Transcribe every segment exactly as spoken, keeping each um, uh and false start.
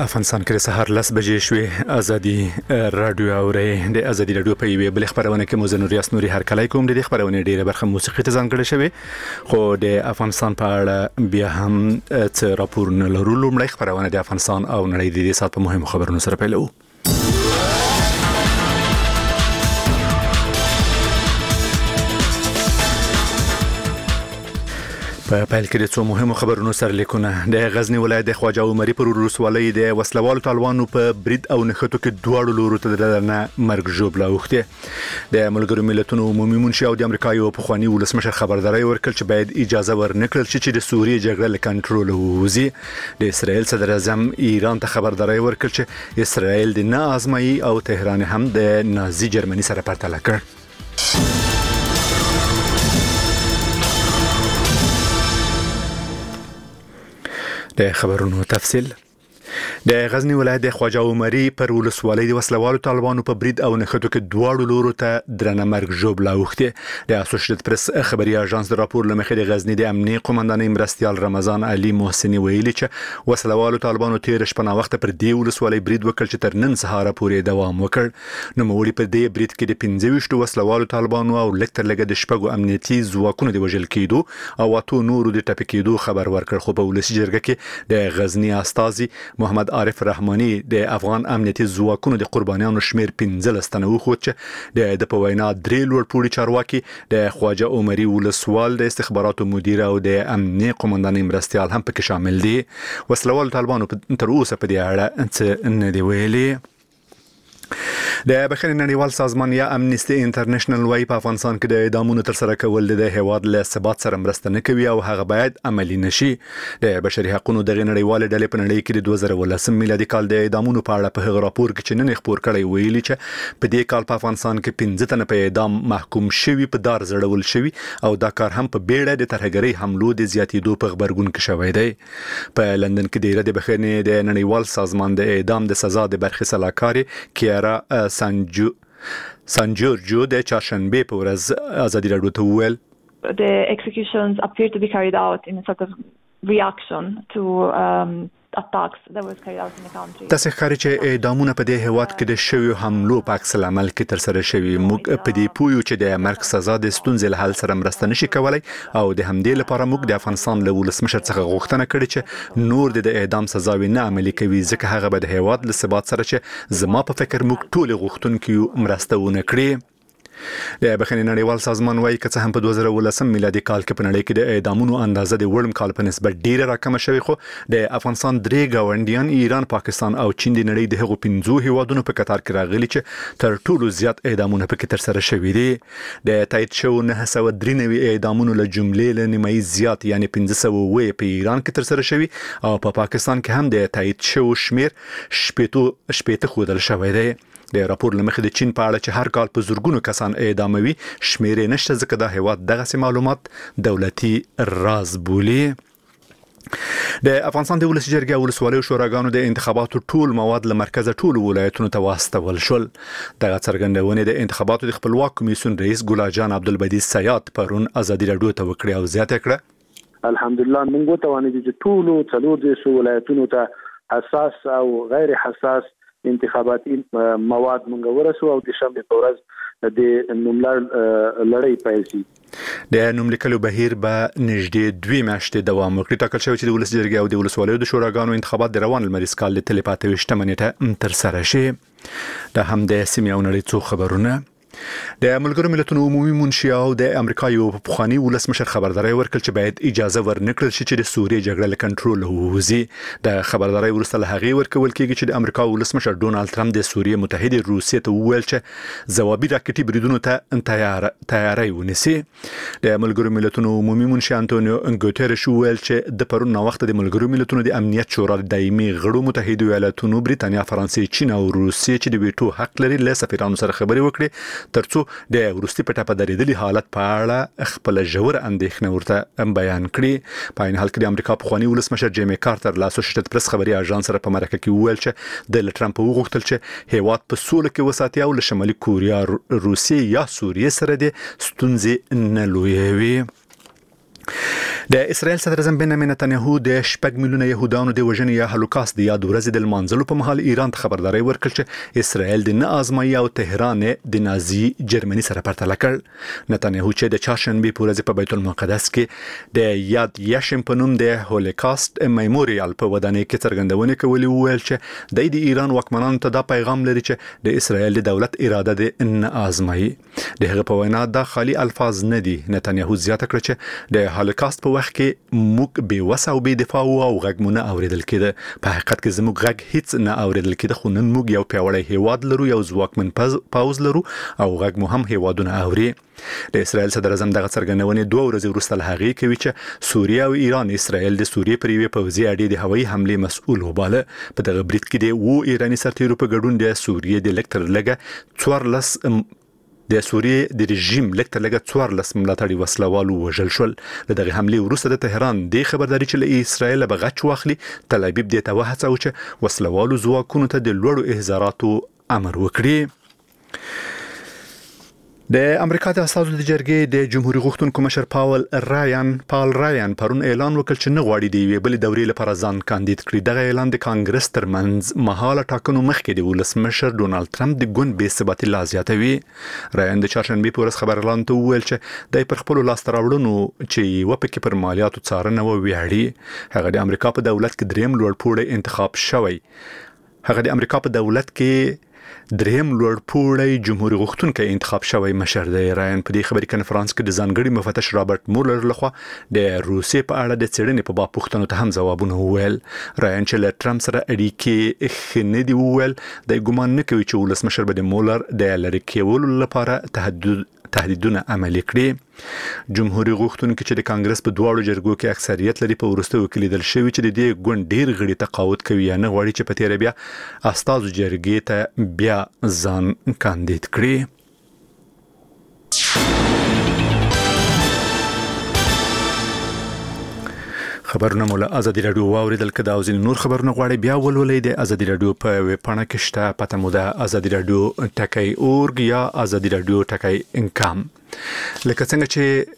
افغانستان کې سهار لس بجې شوې. ازادي رادیو اوري د ازادي رادیو په یوه بل خبرونه کې موزن ریاست نوري هر کله کوم د خبرونه ډیره برخه موسیقي ته ځانګړې شوی، خو د افغانستان په اړه بیا هم څه راپور نه لرو. لومړی خبرونه د افغانستان او نړۍ د دې سات په مهمو خبرونو سره پیلو. په پیل کې د څو مهمو خبرونو سره لیکونه. د غزنی ولایت د خواجه عمري پر ولسوالۍ د وسلوالو طالبانو په برید او نښتو کې دواړو لورو ته درنه مرګ ژوبله اوښته. د ملګرو ملتونو عمومي منشي او د امریکا یو پخوانی ولسمشر خبرداري ورکړ چې باید اجازه ورنکړل شي چې د سوریې جګړه له کنټرول ووځي. د اسرائیل صدر اعظم ایران ته خبرداري ورکړ چې اسرائیل د نه آزمایي او تهران هم د نازي جرمني سره پرتله کړ. د خبرونو تفصیل. د غزنی ولایت د خواجه عمري پر ولسوالۍ د وسلوالو طالبانو په برید او نښتو کې دواړو لورو ته درنه مرګ ژوبله اوښته. د اسوسییټډ پریس خبري اژانس د راپور لمخې د غزنی د امنیه قومندانۍ مرستيال رمضان علي محسني ویلي چې وسلوالو طالبانو تیر شپه نا وخت پر دې ولسوالۍ برید وکړ چې تر نن سهار پورې دوام وکړ. نو موړي په دې برید کې د پنځه ویشت وسلوالو طالبانو او لکتر لګه د شپږو امنیتي ځواکونو د وژل کېدو او اتو نورو د ټپي کېدو خبر ورکړ. خو په ولسی جرګه کې د غزنی استاذي محمد عارف رحماني د افغان امنیتي ځواکونو د قربانیانو شمیر پنځه لستنه وخت چې د په وینا درې لوړ پوړي چارواکي د خواجه عمري ولسوال د استخباراتو مدیر او د امنیه قومندانۍ مرستيال هم پکې شامل دي. وسلوال طالبانو تر اوسه په دې اړه څه نه دی ویلي. د بخښنې نړیوال سازمان یا امنیستي انټرنیشنل وايي په افغانستان کې د اعدامونو تر سره کول د هیواد له ثبات سره مرسته نه کوي او هغه باید عملی نشي. د بشري حقوقو د نړیوال ډلې په نړۍ کې د دوه زره ولسم میلادي کال د اعدامونو په اړه په هغه راپور کې چې نن خبر کړی ویلي چې په دې کال په افغانستان کې پنځه تنه په اعدام محکوم شوي په دار زړول شوي او دا کار هم په بیړه د ترهګرۍ حملو د زیاتېدو په خبرګون کې شوی دی. په لندن کې د بخښنې د نړیوال سازمان د اعدام د سزا د برخې سلاکاري کیارا سانجو سانجورجو د چهارشنبه په ورځ ازادي راډیو ته وویل The executions appear to be carried out in a sort of reaction to um, attacks that was carried out in the country. تاسو ښکاري چې اعدامونه په دې هیواد کې د شویو حملو په عکس العمل کې تر سره شوي. موږ په دې پویو چې د مرګ سزا د ستونزې له حل سره مرسته نشي کولای او د همدې لپاره موږ د افغانستان له ولسمشر څخه غوښتنه کړې چې نور د اعدام سزاوي نه عملي کوي ځکه هغه به د هیواد له ثبات سره چې زما په فکر موږ ټول غوښتونکو مرسته ونه کړي. د بخښنې نړیوال سازمان وايي که څه هم په دوه زره ولسم میلادي کال کې په نړۍ کې د اعدامونو اندازه د وړم کال په نسبت ډیره راکمه شوې، خو د افغانستان درې گاونډیان ایران، پاکستان او چین د نړۍ د هغو پنځو هیوادونو په قطار کې راغلي چې تر ټولو زیات اعدامونه پکې تر سره شوي دي. د تایید شو نه سوه درې نوي اعدامونو له جملې له نیمایي زیات یعنی پنځه سوه اووه په ایران کې تر سره شوي او په پاکستان کې هم د تایید شو شمیر شپېته شپېته ښودل شوی دی. د راپور لمخې د چین په اړه چې هر کال په زورګونو کسان اعداموي شمیر نشته ځکه د هیواد دغه معلومات دولتي راز بولي. د افغانستان د ولسی جرګې ولسوالۍ شوراګانو د انتخاباتو ټول مواد له مرکز ټول ولایتونو ته واستول شول. دغه څرګندونه د انتخاباتو د خپلواک کمیسیون رئیس ګلا جان عبدالبدی سیاد پرون ازادي راډیو ته وکړه او زیاته کړه الحمدلله موږ ته وانه دي ټول څلور د ولایتونو ته حساس او غیر حساس انتخاباتي مواد مونږ ورسو او د شنبه په ورځ د نوملړ لړۍ پیل شي. د نوملیکلو بهیر به نږدې دوه میاشتې دوام وکړي. ټاکل شوی چې د ولسی جرګې او د ولسوالیو د شوراګانو انتخابات د روان لمریز کال د تلې پاتې وشته منېټه تر سره شي. د هم د سیمې او نړۍ څو خبرونه. د ملګرو ملتونو عمومي منشي او د امریکا یو پخوانی ولسمشر خبرداري ورکړ چې باید اجازه ورنکړل شي چې د سوریې جګړه له کنټرول ووځي. د خبرداري وروسته له هغې ورکول کېږي چې د امریکا ولسمشر ډونالد ټرمپ د سوریې متحده روسیې ته وویل چې ځوابي راکټي بریدونو ته تیار تیاری ونیسي. د ملګرو ملتونو عمومي منشي انټونیو ګوتيريش وویل چې د پرون وخت د ملګرو ملتونو د امنیت شورا دایمي غړو متحده ایالاتونو، بریتانیا، فرانسې، چین او روسیې چې د ویټو حق لري له سفیرانو سره خبرې وکړي ترڅو د وروستي پټه په درېدلي حالت په اړه خپل ژور اندېښنه ورته بیان کړي. په عین حال کې د امریکا پخوانی ولسمشر جیمی کارتر له اسوسییټډ پریس خبري اژانس سره په مرکه کې وویل چې د ټرمپ وغوښتل چې هیواد په سوله کې وساتي او له شمالي کوریا، روسیې یا سوریې سره د ستونزې نه لویوي. د اسرایل صدر اعظم بنیامین نتنیاهو د شپږ میلیونه يهودانو د وژنې یا هولوکاست د یاد ورځې د لمانځلو په مهال ایران ته خبرداري ورکړه چې اسرایل د نه آزمایي او تهران د نازي جرمني سره پرتله کړ. نتنیاهو چې د چهارشنبه په ورځ په بیت المقدس کې د یاد یشم په نوم د هولوکاست میموریال په ودانۍ کې څرګندونه کوي ویل چې د ایران واکمنانو ته دا پیغام لري چې د اسرایل د دولت اراده د نه آزمایي. د هغه په وینا دا خالي الفاظ نه دي. نتنیاهو زیاته کړ چې د هولوکاست په وخت کې موږ بې وسه او بې دفاع او غږ مو نه اوریدل کېده. په حقیقت کې زموږ غږ هیڅ نه اوریدل کېده، خو نن موږ یو پیاوړی هیواد لرو، یو ځواکمن پوځ لرو او غږ مو هم هیوادونه اوري. د اسرایل صدر اعظم دغه څرګندونې دوه ورځې وروسته له هغې کوي چې سوریه او ایران اسرایل د سوریې پر یوې پوځي اډې د هوایي حملې مسؤل وباله. په دغه برید کې د وو ایراني سرتیرو په ګډون د سوریې د لکتر لګه څوارلس د سوریې د رژیم لکتر لګه څوارلس ملاتړي وسلوالو وژل شول. له دغه حملې وروسته د تهران د خبرداري چې له اسرایل به غچ واخلي، تل ابیب د ته وهڅاوه چې وسلوالو ځواکونو ته د لوړو احزاراتو امر وکړي. د امریکا د اساسو د جرګې د جمهوریت غوښتونکو مشر پاول رایان پال رایان پرون اعلان وکړ چې نه غواړي د یوې بلې دورې لپاره ځان کاندید کړي. دغه اعلان د کانګرس ترمنځ مهاله ټاکنو مخکې د ولسمشر ډونالد ټرمپ د ګوند بې ثباتي لا زیاتوي. رایان د چهارشنبه په ورځ خبر اعلان ته وویل چې د پر خپل لاس راوړنو چې و پکې پر مالیاتو څارنه و ویاړي. هغه د امریکا په دولت کې دریم لوړ پوړی انتخاب شوی. هغه د امریکا په دولت کې دریم لوړ پوړی جمهوریت غوښتونکي انتخاب شوی مشر دی. رایان په دې خبري کانفرنس کې د ځانګړي مفتش رابرټ مولر لخوا د روسیې په اړه د څېړنې په باب پوښتنو ته هم ځوابونه وویل. رایان چې له ټرمپ سره اړیکې ښه نه دي وویل د ګومان نه کوي چې ولسمشر به د مولر د لری کېولو لپاره تهدید تهدیدونه عملي کړي. جمهوریت غوښتونکي چې د کانګرس په دواړو جرګو کې اکثریت لري په وروستیو کې لیدل شوی چې د دې ګوند ډیر غړي تقاعد کوي یا نه غواړي چې په تیر بیا استازو جرګې ته بیا ځان کاندید کړي. خبرونه مولا ازادي رادیو واوریدل کده او ځین نور خبرونه غواړي بیا ولولئ د ازادي رادیو په ویب پاڼه کې شته. پته مو ده ازادي رادیو ټکی اورګ یا ازادي رادیو ټکی انکام. لکه څنګه چې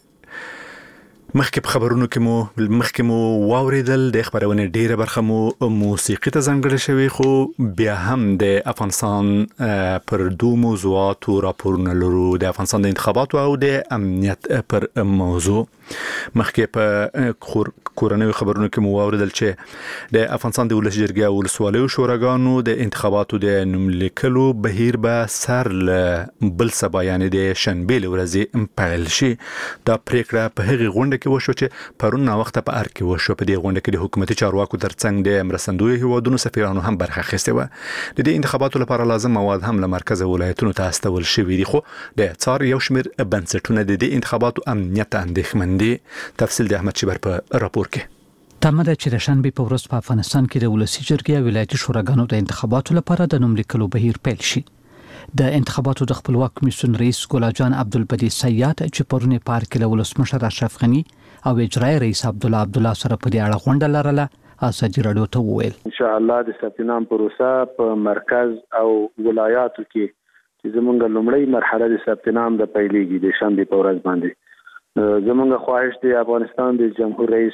مخکې په خبرونو کې مو مخکې مو واوریدل د خبرونه ډیره برخه مو موسیقي ته ځانګړې شوی، خو بیا هم د افغانستان پر دوه موضوعاتو راپورونه لرو، د افغانستان د انتخاباتو او د امنیت پر موضوع. مخکې په کورنۍ خبرونو کې مو واوریدل چې د افغانستان د ولس جرګې او ولسوالیو شوراګانو د انتخاباتو د نوم لیکلو بهیر به سر ل بل سبا یعنی د شنبه ورځې پیل شي. دا پریکړه په هغه غونډه کې وشو چې پرون نا وخت په ار کې وشو. په دې غونډه کې د حکومتي چارواکو ترڅنګ د مرستندوی هیوادونو سفیرانو هم برخه اخیسته و. د دې انتخاباتو لپاره لازم مواد هم له مرکز ولایتونو ته استول شوی دي، خو د څار یو شمیر بنسټونه د دې انتخاباتو امنیت اندېښمن دي. تفصیل د احمد شبر په راپور کې. تمه ده چې د شنبه په ورځ په افغانستان کې د ولسی جرګې او ولایتي شوراګانو د انتخاباتو لپاره د نوم لیکلو بهیر پیل شي. د انتخاباتو د خپلواک کمیسیون رئیس ګلجان عبدالبدی سیاد چې پرونه پارک له ولسمشر اشرف غنی او اجرای رئیس عبد الله عبد الله سره په دې اړه غونډه لرله، ازادي رادیو ته وویل ان شاء الله د ثبت نام پروسه په مرکز او ولایاتو کې چې زمونږ لومړی مرحله د ثبت نام د پیلېږي د شنبه په ورځ باندې. زمونږ خواهش دی افغانستان د جمهور رئیس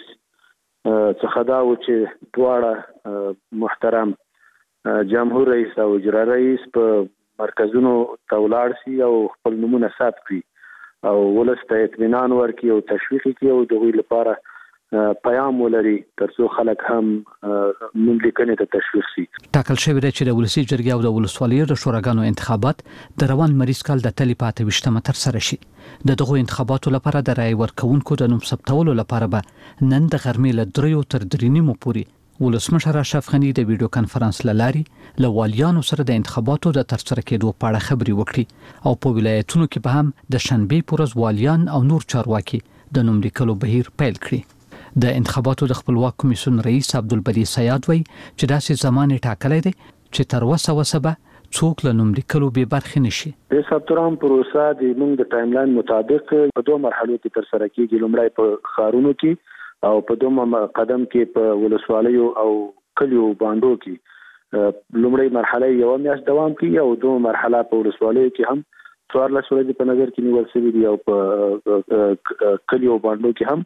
څخه دا و چې دواړه محترم جمهور رئیس او اجرا رئیس په مرکزونو ته ولاړ شي او خپل نمونه ثبت کړي او ولس ته اطمینان ورکړي او تشویق کړي او دغوی لپاره پیام ولري ترڅو خلک هم نوم لیکنې ته تشویق شي. ټاکل شوی دی چې د ولسی جرګې او د ولسوالیو د شوراګانو انتخابات د روان مریض کال د تلې پاتې وشتمه تر سره شي. د دغه انتخاباتو لپاره د رای ورکونکو د نوم ثبتولو لپاره به نن د غرمې له دریو تر درې نیمو پورې ولسمشر اشرف غنی د ویډیو کانفرنس لاري له والیانو سره د انتخاباتو د ترسره کېدو په اړه خبري وکړي او په ولایتونو کې به هم د شنبه په ورځ والیان او نور چارواکي د نوم لیکلو بهیر پیل کړي. د انتخاباتو د خپلواک کمیسیون رئیس عبدالبدی سیاد وایي چې داسې زمان ټاکلی دی چې تر اوسه وسبه څوک له نوم لیکلو به برخې نشي. د ثبت نام پروسه د موږ د ټایم لاین مطابق په دوه مرحلو کې تر سره کیږي. لومړی په ښارونو کې او په دویم قدم کې په ولسوالیو او کلیو باندو کې. لومړی مرحله یو میاشت دوام کوي او دوه مرحله په ولسوالیو کې هم څوارلس ورځې په نظر کې نیول شوي دي او په کلیو باندو کې هم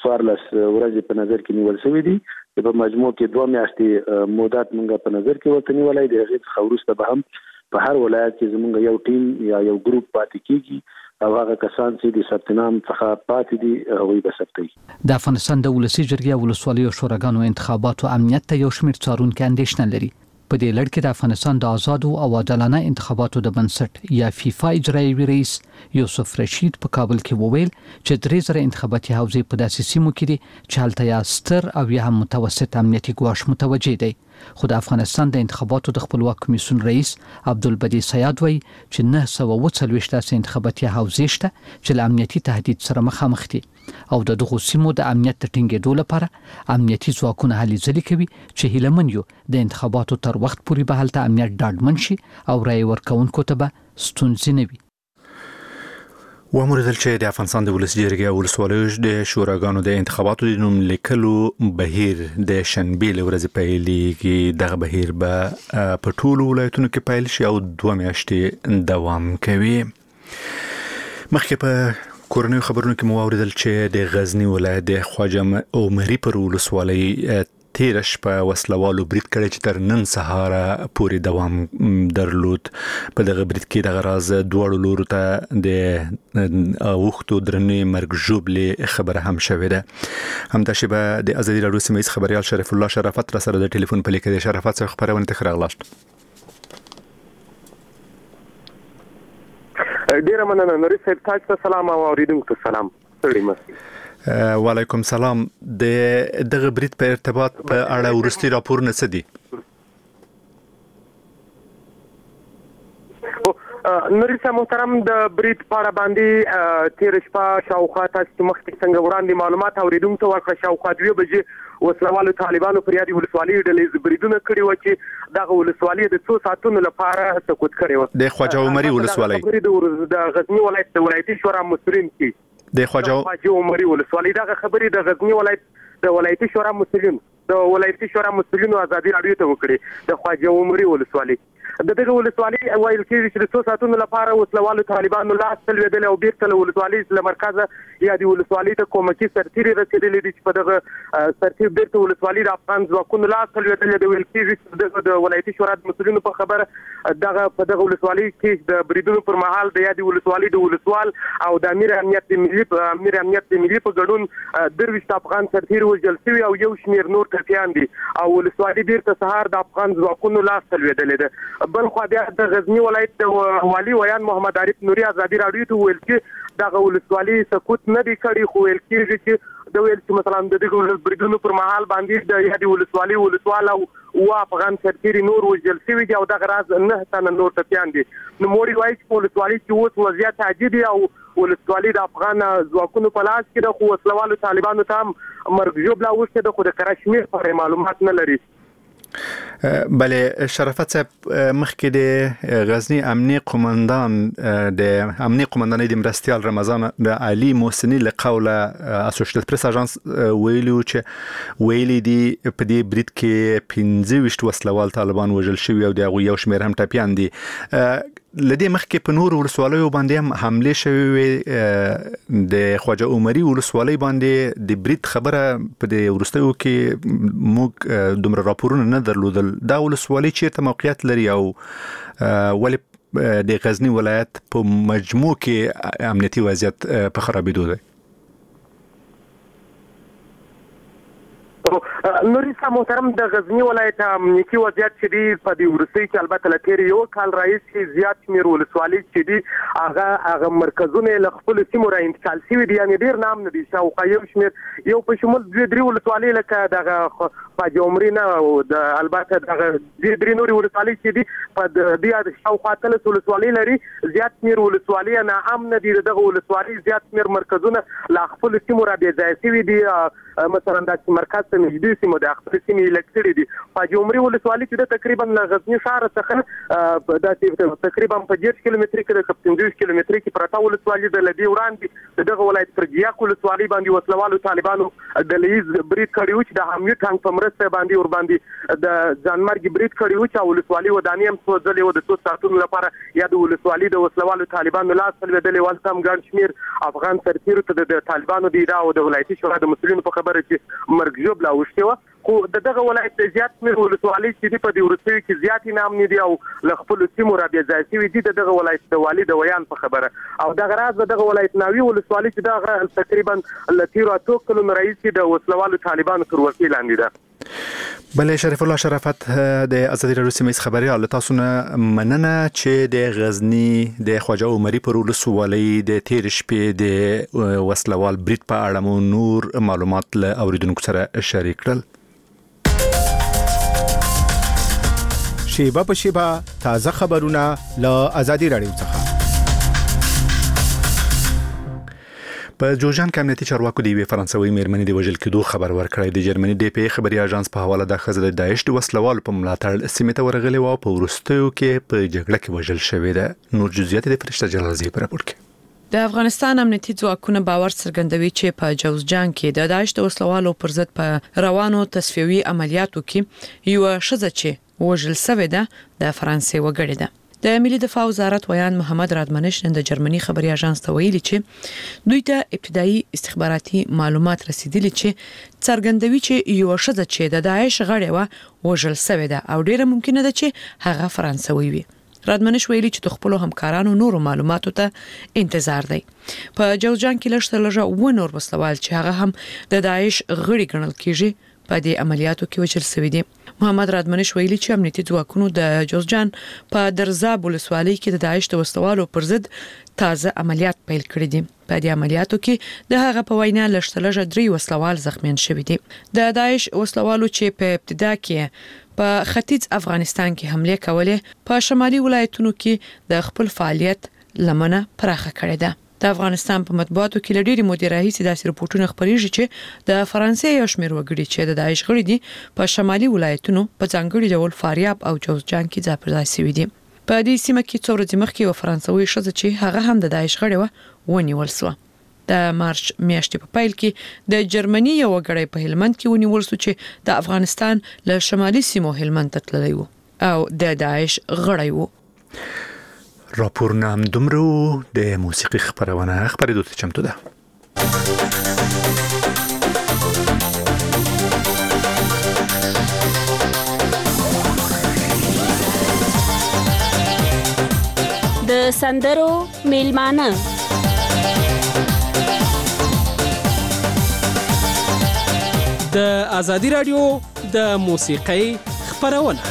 څوارلس ورځې په نظر کې نیول شوی دي. په مجموع کې دوه میاشتې مودات موږ په نظر کې ورته نیولای دی. هغه څخه وروسته به هم په هر ولایت کې زموږ یو ټیم یا یو ګروپ پاتې کیږي او هغه کسان چې د ثبت نام څخه پاتې دي هغوی به ثبتوي. د افغانستان د ولسي جرګې او ولسوالیو شوراګانو انتخاباتو امنیت ته یو شمېر څارونکي اندېښنه لري. په دې لړ کې د افغانستان د آزادو او عادلانه انتخاباتو د بنسټ یا فیفا اجرایي رئیس یوسف رشید په کابل کې وویل چې درې زره انتخاباتي حوزې په داسې سیمو کې دي چې هلته یا ستر او یا هم متوسط امنیتي ګواښ متوجه دی. خو د افغانستان د انتخاباتو د خپلواک کمیسیون رئیس عبدالبدی سیاد وایي چې نه سوه اووه څلوېښت داسې انتخاباتي حوزې شته چې له امنیتي تهدید سره مخامخ دي او د دغو سیمو د امنیت د ټینګېدو لپاره امنیتي ځواکونه هلې ځلې کوي چې هیله من یو د انتخاباتو تر وخت پورې به هلته امنیت ډاډمن شي او رایې ورکوونکو ته به ستونزې نه وي. وموردل چې د افغانستان د ولسي جرګې او ولسوالیو د شوراګانو د انتخاباتو د نوم لیکلو بهیر د شنبې له ورځې پیلېږي. دغه بهیر به په ټولو ولایتونو کې پیل شي او دوه میاشتې دوام کوي. مخکې په کورنیو خبرونو کې مو واوریدل چې د غزنی ولایت د خواجه عمري پر ولسوالۍ تیر شپه وسلوالو برید کړی چې تر نن سهار پورې دوام درلود. په دغه برید کې د غراز دوړو لورو ته د اوختو درنې مرګ ژوبلې خبره هم شوې ده. همداشبه د ازادي راډیو سیمه ییز خبريال شریف الله شرافت را سره د ټلیفون په لیکه د شرافت څخه خبرونه تخراغلاست. ډیره مننه نوري صاحب. تاسو ته سلام او اوریدونکو ته سلام. ستړي مه. وعلیکم سلام. د دغه برید په ارتباط په اړه ورستي راپور نه سدي. نوري صاحب محترم د برید په اړه باندې تیر شپه شاوخوا تاسو مخکې څنګه وړاندې معلومات اوریدونکو ته ورکړه شاوخوا دوه بجې وسلوالو طالبانو پر یادي ولسوالۍ ډلې بریدونه کړي و چې دغه ولسوالۍ د څو ساعتونو لپاره سقوط کړي و. د خواجه عمري ولسوالۍ د غزنی ولایت د ولایتي شورا مسؤلین کې د خواجه عمري ولسوالۍ دغه خبرې د غزنی ولایت د ولایتي شورا مسؤلین د ولایتي شورا مسؤلینو ازادي راډیو ته وکړي. د خواجه عمري ولسوالۍ د دغه ولسوالۍ وایل کېږي چې د څو ساعتونو لپاره وسلوالو طالبانو لاس تلوېدل او بیرته له ولسوالۍ له مرکزه یا د ولسوالۍ ته کومکي سرتیري رسېدلي دي چې په دغه سرتیر بیرته ولسوالۍ د افغان ځواکونو لاس تلوېدل د ویل کېږي چې د ولایتي شورا د مسؤلینو په خبره دغه په دغه ولسوالۍ کې د بریدونو پر مهال د یادي ولسوالۍ د ولسوال او د امیر امنیت د ملي امیر امنیت د ملي په ګډون درويشت افغان سرتیر وژل شوی او یو شمېر نور ټپیان دي او ولسوالۍ بیرته سهار د افغان ځواکونو لاس تلوېدل دي. بل خو بیا د غزنی ولایت د والي ویان محمد عارف نوري ازادي راډیو ته ویل چې دغه ولسوالۍ سقوط نه دی کړی خو ویل کېږي چې د ویل چې مثلا د دغه بریدونو پر مهال باندې د یادي ولسوالۍ ولسوال او او افغان سرتیري نور وژل شوي دي او دغه راز نه تنه نور ټپیان دي. نو موري وایي چې ولسوالۍ کې اوس وضعیت عجیب دی او ولسوالۍ د افغان ځواکونو په لاس کې د خو وسلوالو طالبانو ته مرګ ژوبله اوښتې ده خو د کشمیر په معلومات نه لري. بله شرافت صاحب مخکې د غزنی امنیه قومندان د امنیه قومندانۍ د مرستیال رمضان د علي محسنی له قوله اسوشییټډ پریس اژانس ویلي چې ویلي دي په دې برید کې پنځه ویشت وسلوال طالبان وژل شوي او د هغوی یو شمېر هم ټپیان دي. لدې مخکې په نور ولسوالیو باندې هم حمله شوې د خواجه عمري ولسوالۍ باندې د برید خبره په د ورستیو کې موږ دومره راپورونه نه درلودل. دا ولسوالۍ چیرته موقعیت لري او ولې د غزنی ولایت په مجموع کې امنیتي وضعیت په خرابېدو دی؟ نوري صاحب محترم د غزنی ولایت امنیتي وضعیت چې دی په دې وروستۍ کې البته له تېر یو کال راهیسې زیات شمېر ولسوالۍ چې دي هغه هغه مرکزونه له خپلو سیمو را انتقال شوي دي یعنې ډېر نام نه دي شاوخوا یو شمېر یو په شمول دوې درې ولسوالۍ لکه دغه خواجه عمري نه د البته دغه دوې درې نورې ولسوالۍ چې دي په دې شاوخوا اتلس ولسوالۍ لري زیات شمېر ولسوالۍ ناامنه دي. د دغه ولسوالۍ زیات شمېر مرکزونه له خپلو سیمو را بې ځایه شوي دي مثلا داسې مرکز ته نږدې سیمه د خپل سیمې لکړې دي خواجه عمري ولسوالي چې د تقریبا له غزنی ښار څخه د تقریبا په ډېر کیلومتر کې د پنځوس کیلومتر کې پراته ولسوالي د لدی وړاندې دغه ولایت پر ګیاک ولسوالي باندې وسلوالو طالبانو د لیز برید کړی و چې د حمله ټانک په مرسته باندې ور باندې د ځانمرګ برید کړی و چې ولسوالي ودانۍ هم سوځلې و د څو ساعتونو لپاره یا د ولسوالي د وسلوالو طالبانو لاس ولودلې ول سم ګڼ شمیر افغان سرتیرو ته د طالبانو د ادعا او د ولایتي شورا د مسؤلینو په خبره چې مرګ جوړ لا وشته و خو دغه ولایت زیات مې ولسوالي چې په دې ورسوي کې زیات نام نه دی او ل خپل سیمو را بیا ځای شوی دي دغه ولایت د والي د ویان په خبره او دغه راز دغه ولایت ناوی ولسوالي چې دغه تقریبا لتیرو اتو کلو رئیس د وسلوالو طالبانو تر ورکی لاندې ده. بله شریف الله شرافت د ازادي راډیو سیمه خبري ال تاسو نه مننه چې د غزنی د خواجه عمري پر ولسوالۍ د تیر شپې د وسلوال برید په اړه مو نور معلومات له اوریدونکو سره شریک کړل. شیبه په شیبه تازه خبرونه له ازادي راډیو څخه. په جوجان کې امنیتي چارواکو د یوې فرانسوي میرمنې د وژل کېدو خبر ورکړی. د جرمني ډي پی خبري اژانس په حواله د خزر د داعش د وسلوالو په ملاتړ سیمه ته ورغلي او په ورستیو کې په جګړه کې وژل شوې ده. نور جزئیات د فرشته جلالزی پر راپور کې. د افغانستان امنیتي ځواکونه باور څرګندوي چې په جوزجان کې د داعش د وسلوالو پر ضد په روانو تصفیوي عملیاتو کې یو شذ چې وژل شوې ده د فرانسې وګړي ده. د ملي دفاع وزارت ویان محمد رادمنش نن د جرمني خبري اژانس ته ویلي چې دوی ته ابتدایي استخباراتي معلومات رسیدلي چې څرګندوي چې یو شذ چې د داعش غړي و وژل شوې ده او ډیره ممکنه ده چې هغه فرانسوي وي. رادمنش ویلي چې د خپل همکارانو نورو معلوماتو ته انتظار دی. په جوزجان کې لږ لږه و نور وسلوال چې هغه هم د داعش غړي ګڼل کیږي په دې عملیاتو کې وژل شوی دي. محمد رادمنش ویلي چې امنیتي ځواکونو د جوزجان په درزاب ولسوالۍ کې د داعش د وسلوالو پر ضد تازه عملیات پیل کړی دي. په دې عملیاتو کې د هغه په وینا لږ درې وسلوال زخمیان شوي دي. د داعش وسلوالو چې په ابتدا کې په ختیځ افغانستان کې حمله کولې په شمالي ولایتونو کې د خپل فعالیت لمنه پراخه کړې ده. د افغانستان په مطبوعاتو کې لډيري مدیر رئیس داسې رپورټونه خبريږي چې د فرانسې یو شمېر وګړي چې د داعش غړي دي په شمالي ولایتونو په ځانګړي ډول فاریاب او جوزجان کې ځای شوي دي. په دې سیمه کې څو ورځې مخکې یو فرانسوي ښځه چې هغه هم د داعش غړي و ونیول شو. د مارچ میاشتې په پیل کې د جرمني یو وګړی په هلمند کې ونیول شو چې د افغانستان له شمالي سیمو هلمند ته تللی و او د داعش غړی و. راپور نام دومره د موسیقي خبرونه خبرې دوته چمتو ده. د سندرو میلمانه د ازادي راډیو د موسیقۍ خبرونه.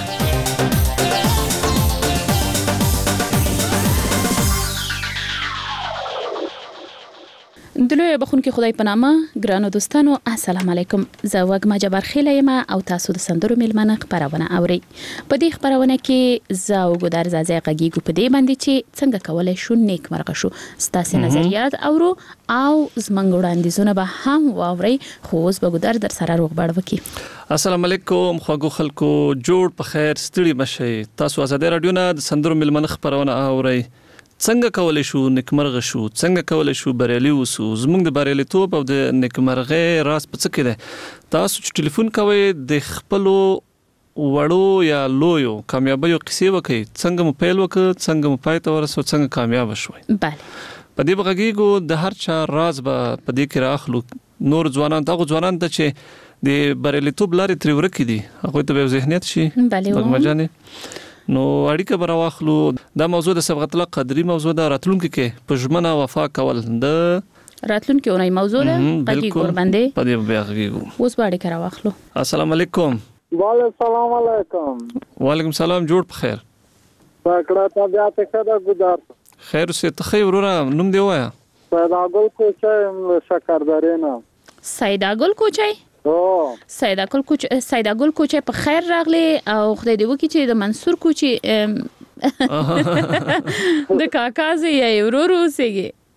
دلوی بخون کې خدای په نامه ګرانو دوستانو السلام علیکم. زه وګما جبر خیله یم او تاسو د سندرو میلمنه خبرونه اوري. په دې خبرونه کې زه او ګدار زازه غږیږو په دې باندې چې څنګه کولای شو نیک مرغه شو. ستاسو نظریات اورو او زمنګ وړاندیزونه به هم واوري. خو اوس به ګدار در سره روغبړ وکي. السلام علیکم خواږو خلکو جوړ په خیر ستړي مشي. تاسو ازادي رادیو نه د سندرو میلمنه خبرونه اوري. څنګه کولای شو نیکمرغه شو څنګه کولای شو بریالي وسو. زموږ د بریالیتوب او د نیکمرغه راز په څه کې ده؟ تاسو چې ټلیفون کوئ د خپلو وړو یا لویو کامیابیو قصې وکړئ. څنګه مو پیل وکړ څنګه مو پای ته ورسو څنګه کامیاب شوئ. بله په دې بغږیږو د هر چا راز به په دې کې راخلو. نور ځوانان دغه ځوانان ته چې د بریالیتوب لارې ترې ورکې دي هغوی ته به ذهنیت شي. بله بغمجانې نو اړیکه به راواخلو. دا موضوع د صبغت الله قدري موضوع ده. راتلونکي کې په ژمنه وفا کول د راتلونکي اونۍ موضوع ده. غږی ګور باندې په دې بیا غږیږو. اوس به اړیکه راواخلو. السلام علیکم. وعلیکم علیکم. وعلیکم السلام. جوړ په خیر. پکړه طبيعت ښه ده ګدار. خیر اوسې ته خیر وروره نوم دی وایا. سیداګل کوچای شکردارینه. سیداګل کوچای او سیداګل کوچ سیداګل کوچ په خیر راغلی او خدای دې وکړي چې د منصور کوچ د کاکا زی یا ورورو سیږي.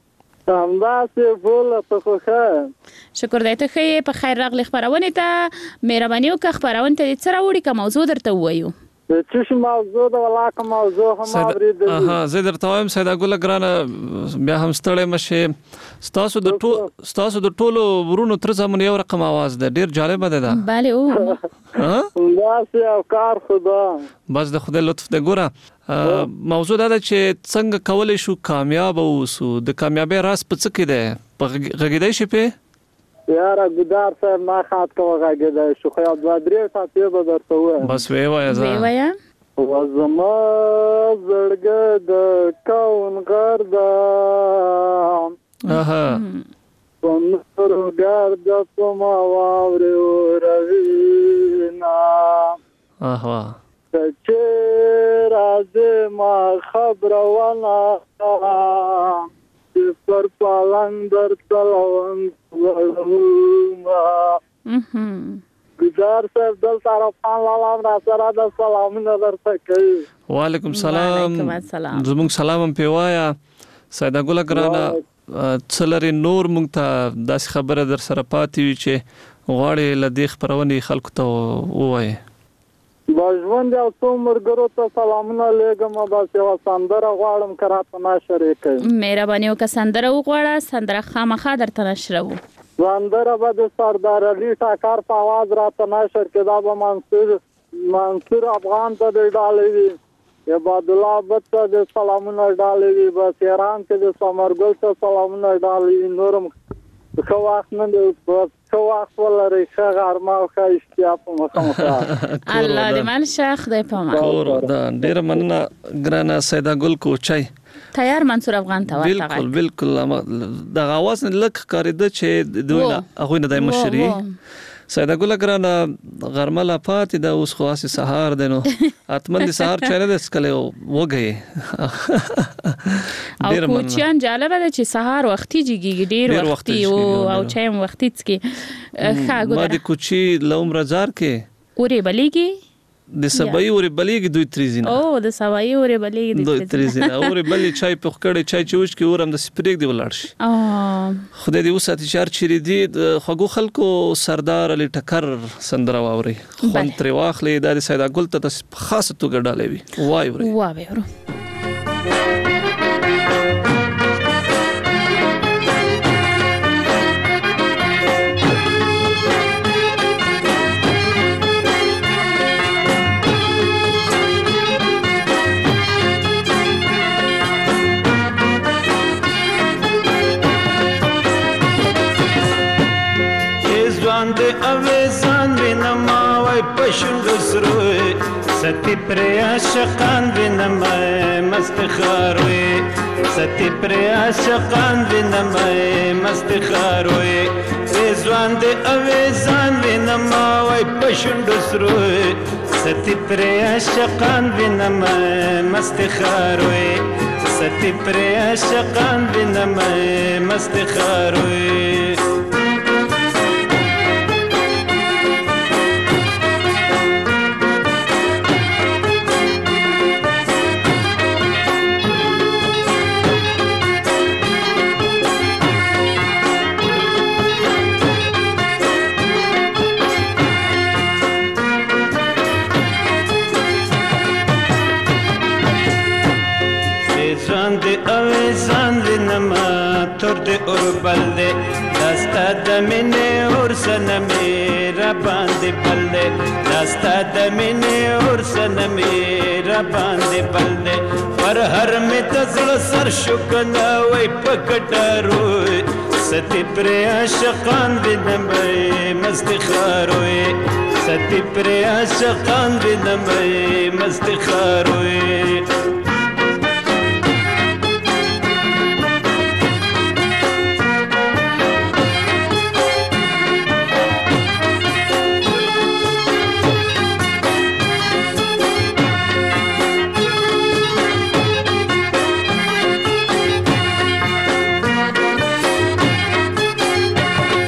همداسې بوله ته خو ښه شکر دی ته ښه یې په خیر راغلی خپرونې ته مهرباني وکړه خپرونې ته دې څه راوړي که موضوع درته ووایو چې شي موضوع د ولاکه موضوع هم اورېدلې اها زه درته وایم سیده ګله ګرانه بیا هم ستړی مشې ستاسو د ټولو ستاسو د ټولو ورونو تر زمون یو رقم आवाज ده ډیر جالب ده دا bale او ها داسې او کار خدا بس د خدای لطف ده ګوره موضوع دا چې څنګه کولای شو کامیاب اوسو د کامیابی راز په څه کې ده په غږیدای شي په یاره ګدار صاحب ما خاط کوه غږیدای شو خو یو دوه درې ساعتې به درته ووایم بس وی وایه وی وایه وزما زړګی د کون غرده اها په نورو ګرده په ما واورې وروینه اها ته چې راځې ما خبره ونه پر پالنګ در تلون ولوما ګزار صاحب دل سره پان لالام را سره د سلامونه درته کوي وعلیکم سلام زموږ سلام هم پیوایا سیده ګله ګرانه څلری نور مونږ ته داسې خبره در سره پاتې وي چې غواړي له دې خپرونې خلکو ته ووایي با ژوند یو څو ملګرو ته سلامونه لیږم بس یوه سندره غواړم که راته نشر یې کوي مهرباني وکړه سندره وغواړه سندره خامخا درته نشروو سندره به د سردار علي ټکر په اواز راته نشر کړي دا به منصور منصور افغان ته د ډالۍ وي عبادالله عبد ته د سلامونه ډالۍ وي بس ایران کې د ثمرګل ته سلامونه ډالۍ وي نورم ښه وخت نه دی بس ښه وخت ولرئ ښه غرمه او ښه اشتیا په مخه مخه الله دې مل شه خدای په امان کور دا ډېره مننه ګرانه سیده ګل کوچی تیار منصور افغان ته ورته بالکل بالکل دغه اواز نه لږ ښکارېده چې دوی نه هغوی نه دی مشري سیده ګله ګرانه غرمه لا پاتې ده اوس خو هسې سهار دی نو حتما د سهار چای نه دی څښلی وږی او کوچیان جالبه ده چې سهار وختي جګېږي ډېر وختي او چای هم وختي څښي ښه ګوره ما د کوچي له عمره زار کې اورې بلیږي د سبایي اورې بلیږي دوی تریزینه او د سبایي اورې بلیږي دوی تریزینه اورې بلې چای پخ کړی چای چې وچ کې اور هم داسې پرېږدي ولاړ شي خدای دې وساتي چې هر چیرې دي د خوږو خلکو سردار علي ټکر سندره واورئ خوند ترې واخلئ دا د سیده ګل ته داسې په خاصه توګه ډالۍ وي واورئ واورو شندسروي ستي بري عشقان بينما مستخاروي ستي بري عشقان بينما مستخاروي زوان دي اويزان بينما واي بشندسروي ستي بري عشقان بينما مستخاروي ستي بري عشقان بينما مستخاروي balde dasta da mine ursana mera bande balde dasta da mine ursana mera bande balde par har me tazl sar shukna way pakataru sati pre ashqan binamay mastikharoy sati pre ashqan binamay mastikharoy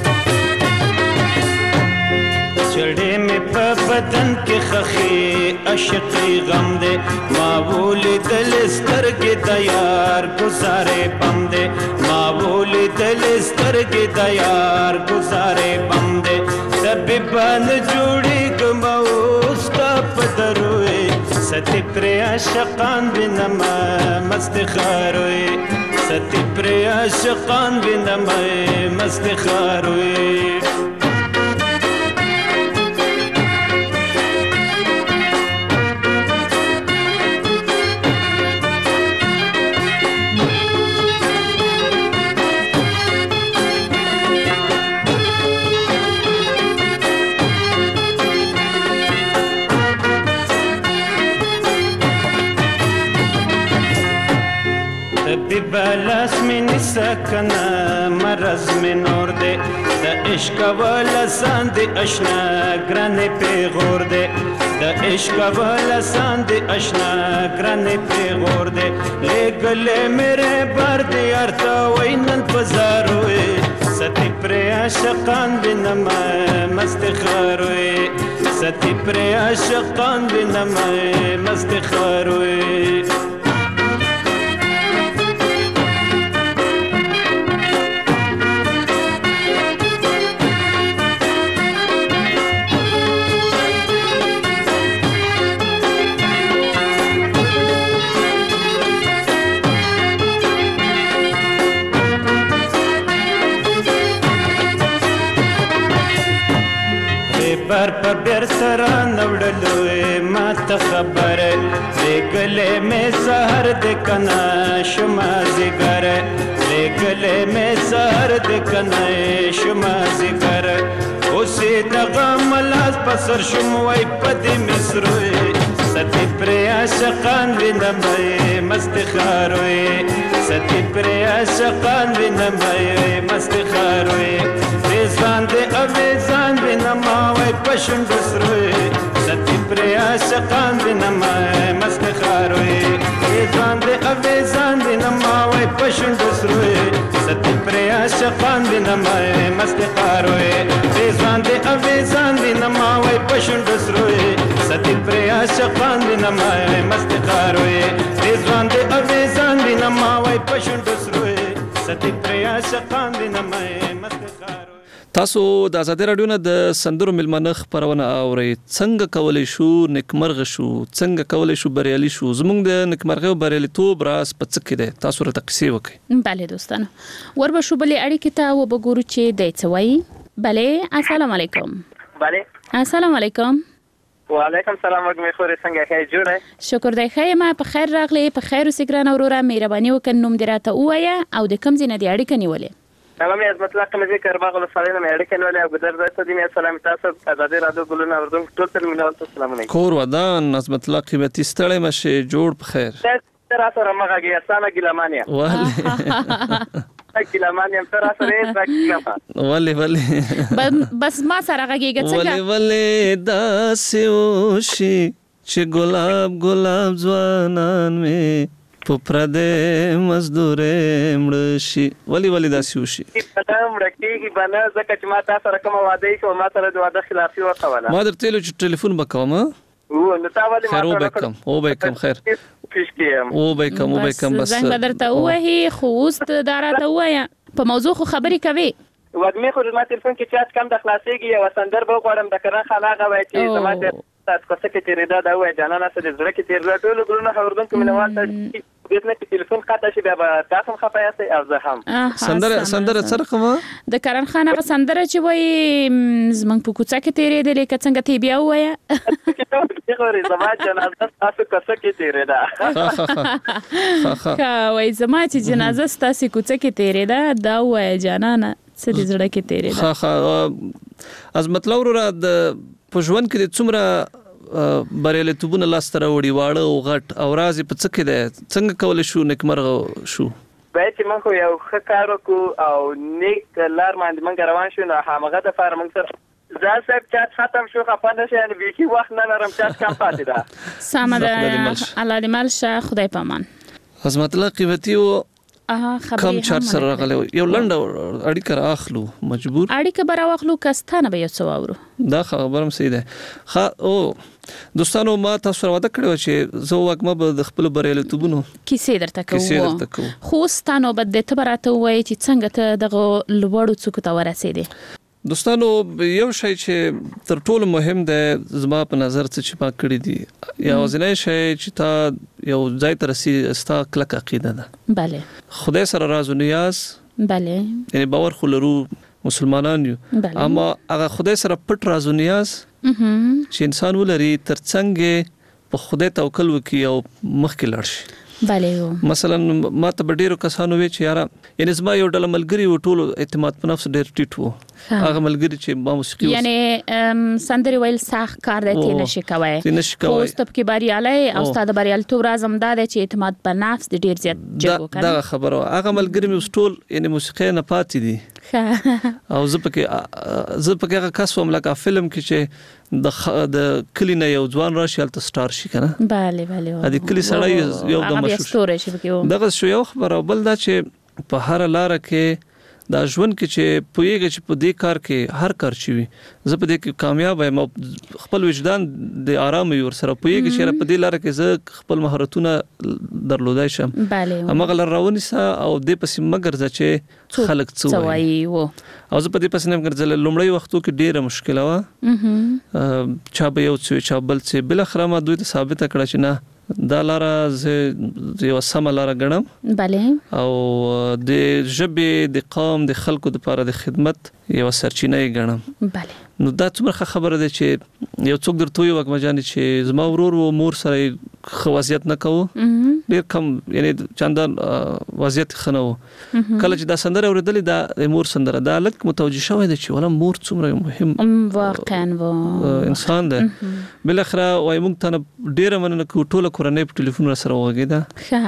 بدن کې خخي عاشقی غم دے ماولی دل سترګې د یار گزارې بم دے ماولی دل سترګې د یار گزارې بم دے طبيبان جوړي ګمو ستا پدروي ستی پر عاشقان بنما مستخاروي ستی پر عاشقان بنما مستخاروي بلاس من سکنا مرز من نور دے دا عشق والا ساند اشنا گران پیغور دے دا عشق والا ساند اشنا گران پیغور دے لے گلے میرے بار دے ارتا وینن پزاروے ستی پر عاشقان بنما مستخاروے ستی پر عاشقان بنما مستخاروے بر پر بیر سرا نوڑلوے ما تخبر لے گلے میں سہر دکنا شما زگر لے گلے میں سہر دکنا شما زگر اسی دغا ملاز پسر شموئی پدی مصروی ستی پر عاشقان بنمائی مستخاروی ستی پر عاشقان بنمائی مستخاروی ریزان دے اویزان بنمائی پشن بسروی ستی پر عاشقان بنمائی مستخاروی ریزان دے اویزان بنمائی پشن بسروی ستی پر عاشقان بنمائی مستخاروی ریزان دے اویزان بنمائی پشن بسروی ستی پر عاشقان بنمائی مستخاروی ریزان دے اویزان بنمائی پشن بسروی ستی پر عاشقان بنمائی مستخاروی تاسو د آزادۍ رادیو نه د سندرو ملمنه خبرونه اورئ څنګه کولای شو نکمرغه شو څنګه کولای شو بریالي شو زموږ د نکمرغه او بریالیتوب راز په څه کې دی تاسو راته کیسې وکړئ بله دوستانو وربشو بلې اړیکې ته وبګورو چې دی څه وایي بله السلام علیکم بله السلام علیکم وعلیکم سلام وګمې خورې څنګه ښه جوړه شکر دی ښه یم په خیر راغلی په خیر اوسې ګرانه وروره مهرباني وکړه نوم دې راته ووایه او د کوم ځای نه دې اړیکه نیولې سلام از مطلق مزه کرباغ ولسوالۍ نه اړیکه نیولې او ګدر زه ته دې سلام تاسو آزادۍ رادیو ګلونه اردن ټول تر مینه تاسو سلام علیکم کور ودان از مطلق قیمتي ستړی مشه جوړ په خیر تر سره مغه اسانه ګلمانیا والله ګلمانیا تر سره راکلم والله والله بس ما سره غږیږي څنګه والله والله داسې وشي چې ګلاب ګلاب ځوانان می په پردې مزدورې مړ شي ولی ولی داسې وشي په مړ کېږي بنه ځکه چې ما تاسو سره کوم وعده کوم ما سره د وعده خلافي وکړه ما درته ویل چې ټلیفون وکوم او نو تا ولې ما سره وکم او به کم خیر او به کم او به کم بس زنګ بدرته وਹੀ خو اوس داراته وایا په موضوع خو خبرې کوي وګمې خو ما تلیفون کې چات کم د خلاصيږي او سندر به غواړم د کرن خلاغه وای چې زماته تاسو څه کې تیرې دا دا وای جانانه سره زړه کې تیر ټول ګلونه خوردون کوم نه واسه دې نه کې تلیفون قاطع شي بیا تاسو خپایاسته او زه هم سندر سندر سره کوم د کرن خان هغه سندر چې وای زمنګ په کوڅه کې تیرې دې لکه څنګه تی بیا وایا غوړي زما جنازه تاسو کوڅه کې تیرې ده کا وای زما چې جنازه تاسو کوڅه کې تیرې ده دا وای جانانه څه دې زړه کې تیرې ده ها ها از مطلب ورو د پښون کې څومره بریالیتوبونه لاس ته راوړي واړه او غټ او راځي په څه کې ده څنګه کولای شو نکمرغه شو باید چې موږ یو ښه کار وکړو او نیک لار باندې موږ روان شو نو هغه د فار موږ سره زه صاحب چات ختم شو خپه نشي ان بیخي وخت نه لرم چات کم پاتې ده سم ده الله دې مل شه خدای پامان عظمت الله قیمتي او کم چارج سره راغلی یو لنډ اړیکه راخلو مجبور اړیکه برا واخلو کستانه به یو څو اورو دا خبرم سي ده خا او دوستانو ما تاسو سره وعده کړو چې زه واکمه به د خپل بریالیتوبونو کیسې درته کوم کیسې درته کوم خو ستانو بد د تبراته وای چې څنګه ته دغه لوړو څوک ته ورسېدې دوستانو یو شی چې تر ټولو مهم دی زما په نظر چې ما کړی دی یا ځنې شی چې تا یو ځای ته رسي ستا کلک عقیده ده bale خدای سره راز او نیاز bale یعنی باور خو لرو مسلمانان یو اما هغه خدای سره پټ راز او نیاز چې انسان ولري ترڅنګ په خدای توکل وکي او مخکې لاړ شي bale مثلا ما ته ډیرو کسانو وی چې یاره یعنی زما یو ډول ملګری و ټول اعتماد په نفس ډیر ټیټ وو هغه ملګری چې ما موسیقي یعنی سندري ویل ساخ کار دی تی نشي کوي خو ستب کې بریالي او استاد بریالتوب رازم دا چې اعتماد په نفس ډیر زیات جوړ کړي دا خبره هغه ملګری مې ټول یعنی موسیقي نه پاتې دي او زه پکې زه پکې هغه کس وم لکه فلم کې چې د د کلی نه یو ځوان راشي هلته سٹار شي کنه bale bale ا دې کلی سړی یو د مشهور دغه شو یو خبره بل دا چې په هر لار کې دا ژوند کې چې پویږي چې په دې کار کې هر کار چوي زه په دې کې کامیاب یم خپل وجدان د آرام ور سره پویږي چې په دې لار کې زه خپل مهارتونه درلودای شم اما غل راونی سا او دې پسې مگر چې خلک څوي وو او زه په دې پسې نم ګرځل لومړی وختو کې ډیره مشکله و چا به یو څه چا بل څه بل اخره ما دوی ته ثابت کړه چې نه دا لاره زه یو سم لاره غنم bale او د ژبې د قوم د خلکو لپاره د خدمت یو سرچینه غنم bale نو دا څومره خبره ده چې یو څوک درته یو وکم جاني چې زما ورور و مور سره خوازیت نه کوو ډیر کم یعنی چندان وضعیت خنو کله چې دا سندره اوریدلې دا مور سندره دا لک متوجه شوی دی چې ولا مور څومره مهم واقعا و انسان ده بل اخره وای مونږ ته ډیر مننه کو ټوله کورنۍ په ټلیفون سره وغیدا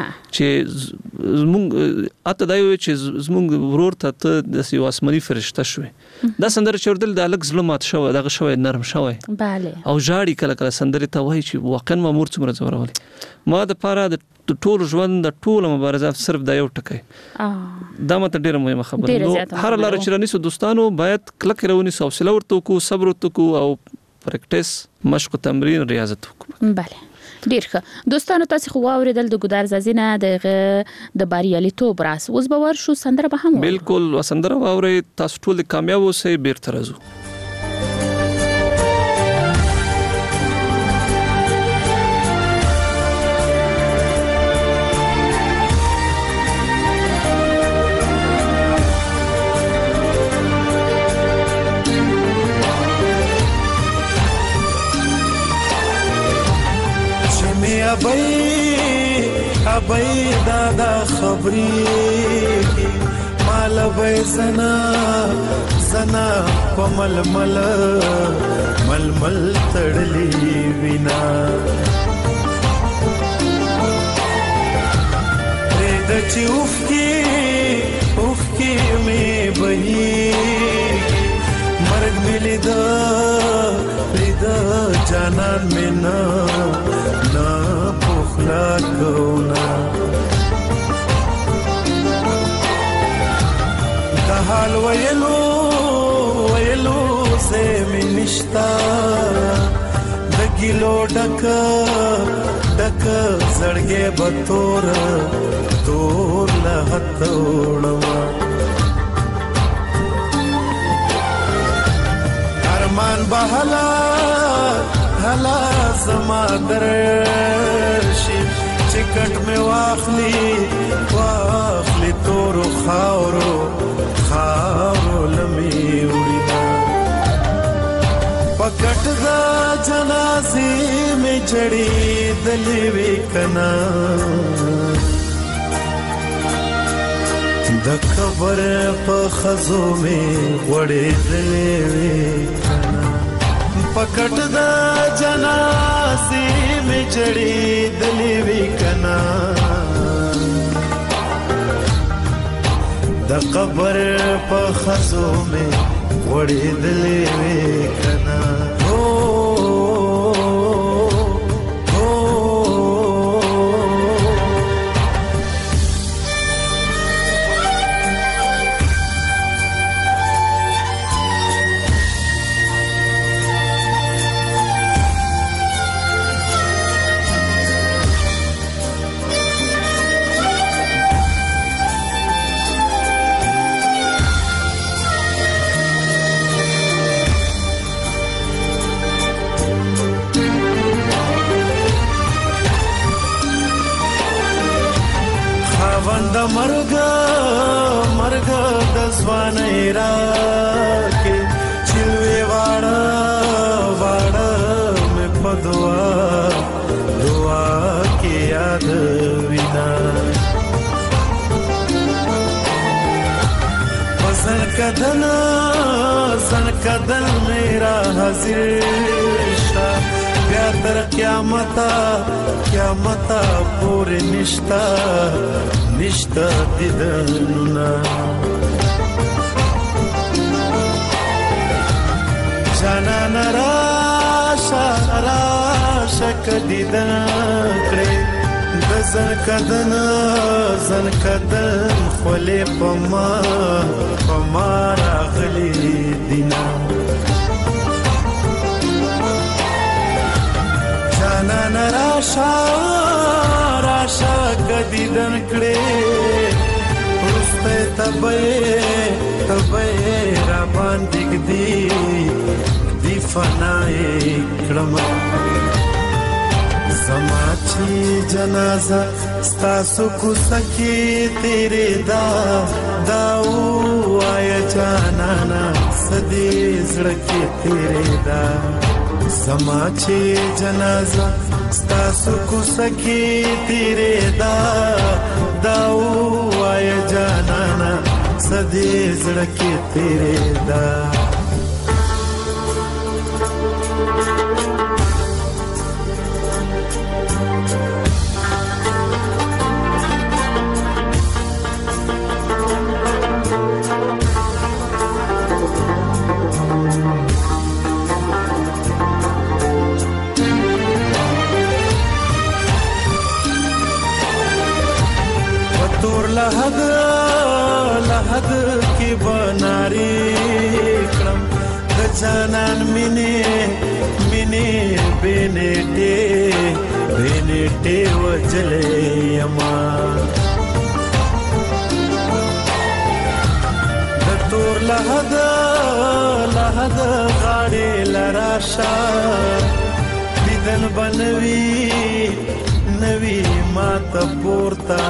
چې زمونږ اته دا یو چې زمونږ ورور ته د یو آسماني فرشته شوی دا سندره چې اوریدل دا لک ظلمات شوی دغه شوی نرم شوی bale او جاړي کله کله سندره ته وای چې واقعا ما مور څومره زورولې ما د پاره د ټول ژوند د ټول مبارزه صرف د یو ټکی دا ماته ډیره مهمه خبره نو هر لار چې رانیسو دوستانو باید کلک رونی حوصله ورته کو صبر ورته کو او پریکټیس مشق تمرین ریاضت وکړو bale ډیر ښه دوستانو تاسو خو اوریدل د ګودار زازینه د د باریالیتوب راس اوس به ور شو سندره به هم بالکل سندره واوري تاسو ټول کامیاب اوسئ بیرته راځو ابي ابي دادا خبري مال به زنا زنا کومل مل مل مل تړلي وینا رد چې اوف کې اوف کې مې بهي مرګ ملي دا لیدا جانان مې نه نا پخلا کونا دا حال ویلو ویلو سے می نشتا دګلو ډک ډک زړګې بتور تور له هتوړما ارمان بهلا هلا زما درشي چکټ می واخلي واخلي تور خاورو خاورو لمي وړي پکټ دا جنازې می جړې دلې وې کنا د قبر په خزو می وړې دلې وې کنا پکټ دا جنازې می جړې دلې وې کنا د قبر په خزو می وړې دلې وې کنا خاوند مرګ مرګ د ځوانۍ راکې چلوي واړه واړه مې په دعا دعا کې یاد وینا زن کدن زن کدن میرا حاضر شتا بیا تر قیامتا قیامتا پوری نشتا نشتا دیدنونا جانان راشا راشا کدیدن کړي د زن کدن زن کدن خولې پما پما راغلي دینا جانان راشا راشا کدیدن کړي ورسته تبې تبې را باندې دی دی فنای کړم समाची जनाजा स्तासु कुसकी तेरे दा दाऊ आय जानाना सदी जड़के तेरे दा समाची जनाजा स्तासु कुसकी तेरे दा दाऊ आय जानाना सदी जड़के तेरे दा लहद लहद की बनारी क्रम गजानन मिने मिने बेनेटे बेनेटे वजले यमा दतूर लहद लहद गाड़े लराशा दिदन बनवी नवी मात पोरता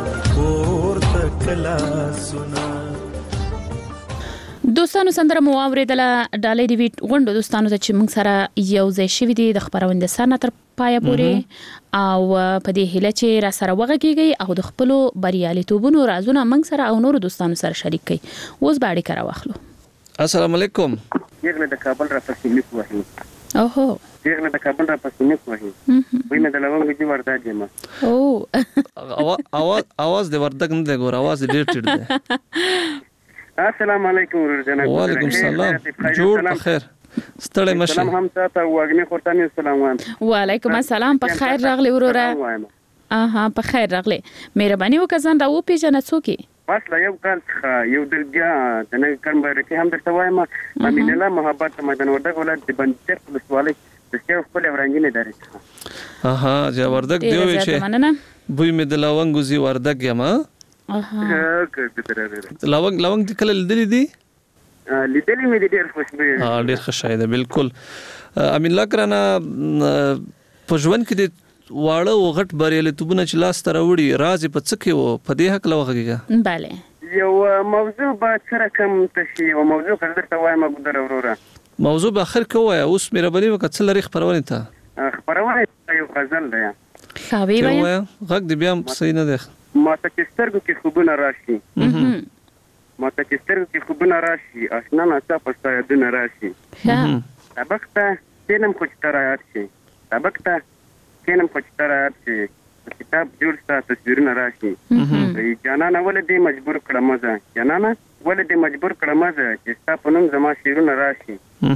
دوستانو سندره مو اوریدله ډالۍ دی ویټ غونډو دوستانو ته چې موږ سره یو ځای شوی دی د خبرونه سره تر پایه پورې او په دې هله چې را سره وغږیږي او د خپل بریالیتوبونو رازونه موږ سره او نور دوستانو سره شریک کړي اوس باندې کرا واخلو السلام علیکم یګنه د کابل را پسې لیکو وایي اوهو یګنه د کابل را پسې لیکو وایي وینه د لوګو چې ورته جما او اواز اواز د وردګ نه دی ګور اواز ډیر ټیټ دی السلام علیکم ورجنه وعلیکم السلام جوړ په خیر ستړی مشه سلام هم تاسو واګنی خورتانی السلام علیکم وعلیکم السلام په خیر راغلی وروره اها په خیر راغلی مهرباني وکړئ دا و پیژنه څوک بس لا یو کال یو دلګیا د نه کم برکه هم درته وایم امین الله محبت مدن وردګ ولادت بندر پولیسوالي د څو خپل ورنګینه درې اها چې وردګ دی وی چې بوی مې د لونګ زی وردګ یم اها لونګ لونګ کله لیدلی دی لیدلی مې ډېر خوشبوي ها ډېر خوشاله بالکل امین الله کرنا په ژوند کې د واړه او غټ بریالیتوبونه چې لاس ته راوړي راز په څه کې وو په دې حق لوغږي bale یو موضوع به سره کوم تشي او موضوع کله ته وایم ګدر وروره موضوع به اخر کوه اوس مې ربني وکړه څل لري خبرونه ته خبرونه یو غزل ده خاوي وای غږ دې بیا صحیح نه ده ما ته سترګو کې خوبونه راشي ما ته سترګو کې خوبونه راشي آشنا نه څه پښتا یادونه راشي تبخته سینم خو ترایات شي تبخته سینم خو ترایات شي کتاب جوړ ستا تصویرونه راشي جانانه ولې مجبور کړم مزه جانانه ولې مجبور کړم مزه چې ستا په نوم زما شیرونه راشي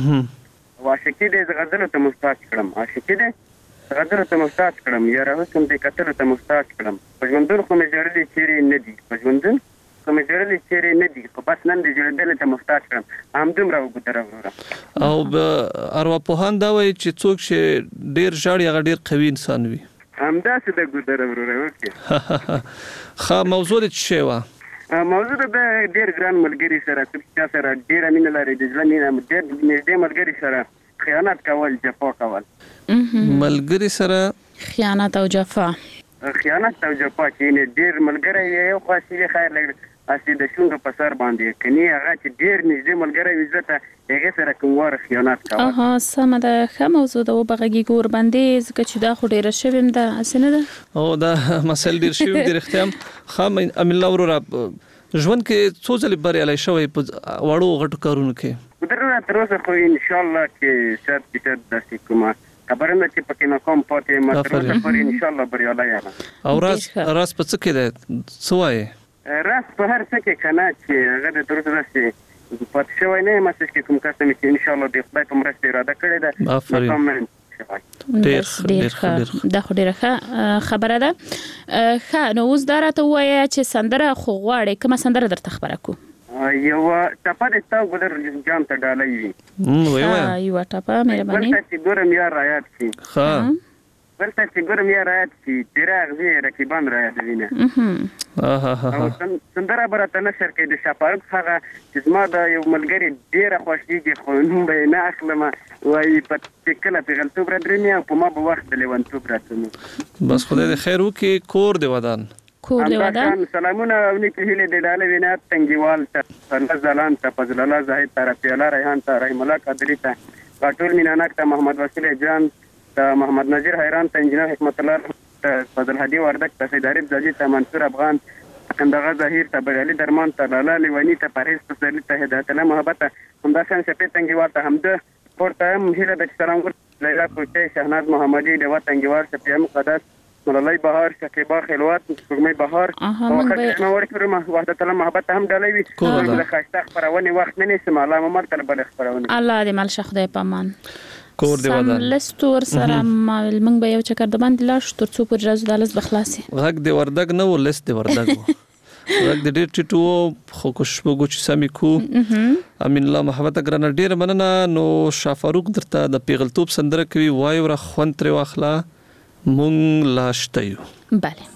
واشکی دې غزل ته مستاج کړم عاشقی دې غزل ته مستاج کړم یا راوسم دې کتل ته مستاج کړم پښوندون خو مې جوړلې چیرې نه دي پښوندون خو مې جوړلې چیرې نه دي خو بس نن دې جوړدل ته مستاج کړم هم دومره وګدره وروره او اروا پوهان دا وایي چې څوک چې ډیر ژاړي هغه ډیر قوي انسان وي همدا څه د ګودره وروره اوکې خا موضوع دې څه و موضوع د ډیر ګران ملګری سره چې سره ډیر امین لري د ځلنې نه ډیر نږدې ملګری سره خیانت کول جفا کول ملګری سره خیانت او جفا خیانت او جفا چې ډیر ملګری یو خاصي خیر لګ اسی د شونډو په سر باندې کني هغه چې ډیر نږدې ملګری وي زته هغه سره کوم واره خیانت کوي. اها سم ده ښه موضوع ده وبغږی ګور باندې ځکه چې دا خو ډیره شویم ده اسنه ده او دا مسل ډیر شوی ډیر اختیام خام امین الله ورو ژوند کې څو ځلې بریالي شوی په وړو غټو کارونو کې درنه تر اوسه خو ان شاء الله کې شت کې د کومه خبرونه چې پکې نه کوم پاتې متروسه پر ان شاء الله بریالي یم. او راز راز په څه کې ده سوای راز په هر څه کې کنه چې هغه د تروسه راځي پات شوی نه مسج کې کوم کس چې ان شاء الله د خدای په مرسته اراده کړې ده. آفرین ډیر ډیر ښه دا خو ډیره ښه خبره ده. ښه نو اوس دا راته وایي چې سندره خو غواړي کومه سندره درته خبره کو یو ټاپه د تاسو ګلر جام ته ډالۍ وي ها یو ټاپه مهرباني ولته چې ګورم یا رايات شي ها ولته چې ګورم یا رايات شي ډیره غوي رقیبان رايات وینه اه ها ها سندره برته نشر کې د شپارک هغه چې زما د یو ملګری ډیره خوشیږي خو نوم به نه اخلم وای په کله په غلطو بر درنی او په ما په وخت د لیوانتو برته بس خدای د خیر وکي کور دی ودان کور دی ودان سلامونه او نیکه هیله د ډاله وینات تنګیوال ته نزلان ته فضل الله زاهد ته رفیع ریحان ته رحم الله قادری ته ټول مینانک ته محمد وسیل جان ته محمد نذیر حیران ته انجنیر حکمت الله ته فضل هدی وردک ته سید عارف زاجی ته منصور افغان کندغه ظهیر ته بغالی درمان ته لاله لیوانی ته پاریس تسلی ته هدایت الله محبت همدا څنګه شپې تنګیوال ته همده پورته هم هیله د سلام ګر لیلا کوټه شهناز محمدی د وطنګیوال شپې مقدس ملالای بهار شکیبا خلوات سپوږمۍ بهار او خدای نور کړم وحدت الله محبت هم ډالوي د خاصه خبرونه وخت نه نسم الله ممر تر بل خبرونه الله دې مال شخدای پامان کور دی ودان لستور سره موږ به یو چکر د باندې لاش تر څو پر راز د لس بخلاصي غږ دی وردګ نه ولس دی وردګ غږ د ډېر ټټو خو خوشبو ګوچ سمې کو امین الله محبت ګرانه ډېر مننه نو شاه فاروق درته د پیغلتوب سندره کوي وای ور خوند تر واخلا مونږ لاشتیو بله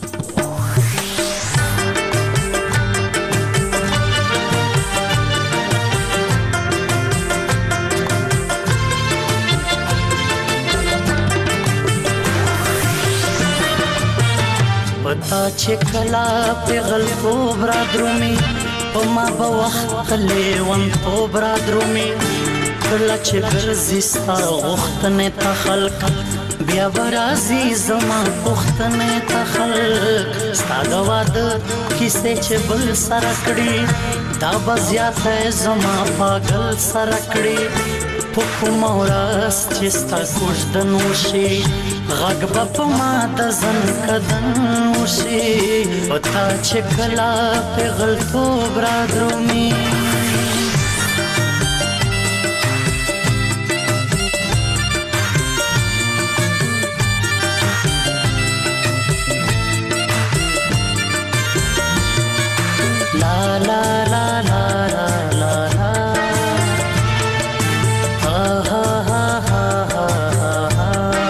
پتا چې کلا پیغل کو برا درومي په ما به وخت لیوان تو برا درومي کلا چې ګرځي ستا غوښتنې ته خلق بیا برازي زما غوښتنې ته خلق ستا د واده کیسې چې بل سره کړي دا به زیاته زما پاگل سره کړي په کوم ورځ چې ستا کوژدن وشي غږ به په ما د زن کدن وشي پتا چې کلا پیغلتوب را درومي La la la la la la la ha ha ha ha ha ha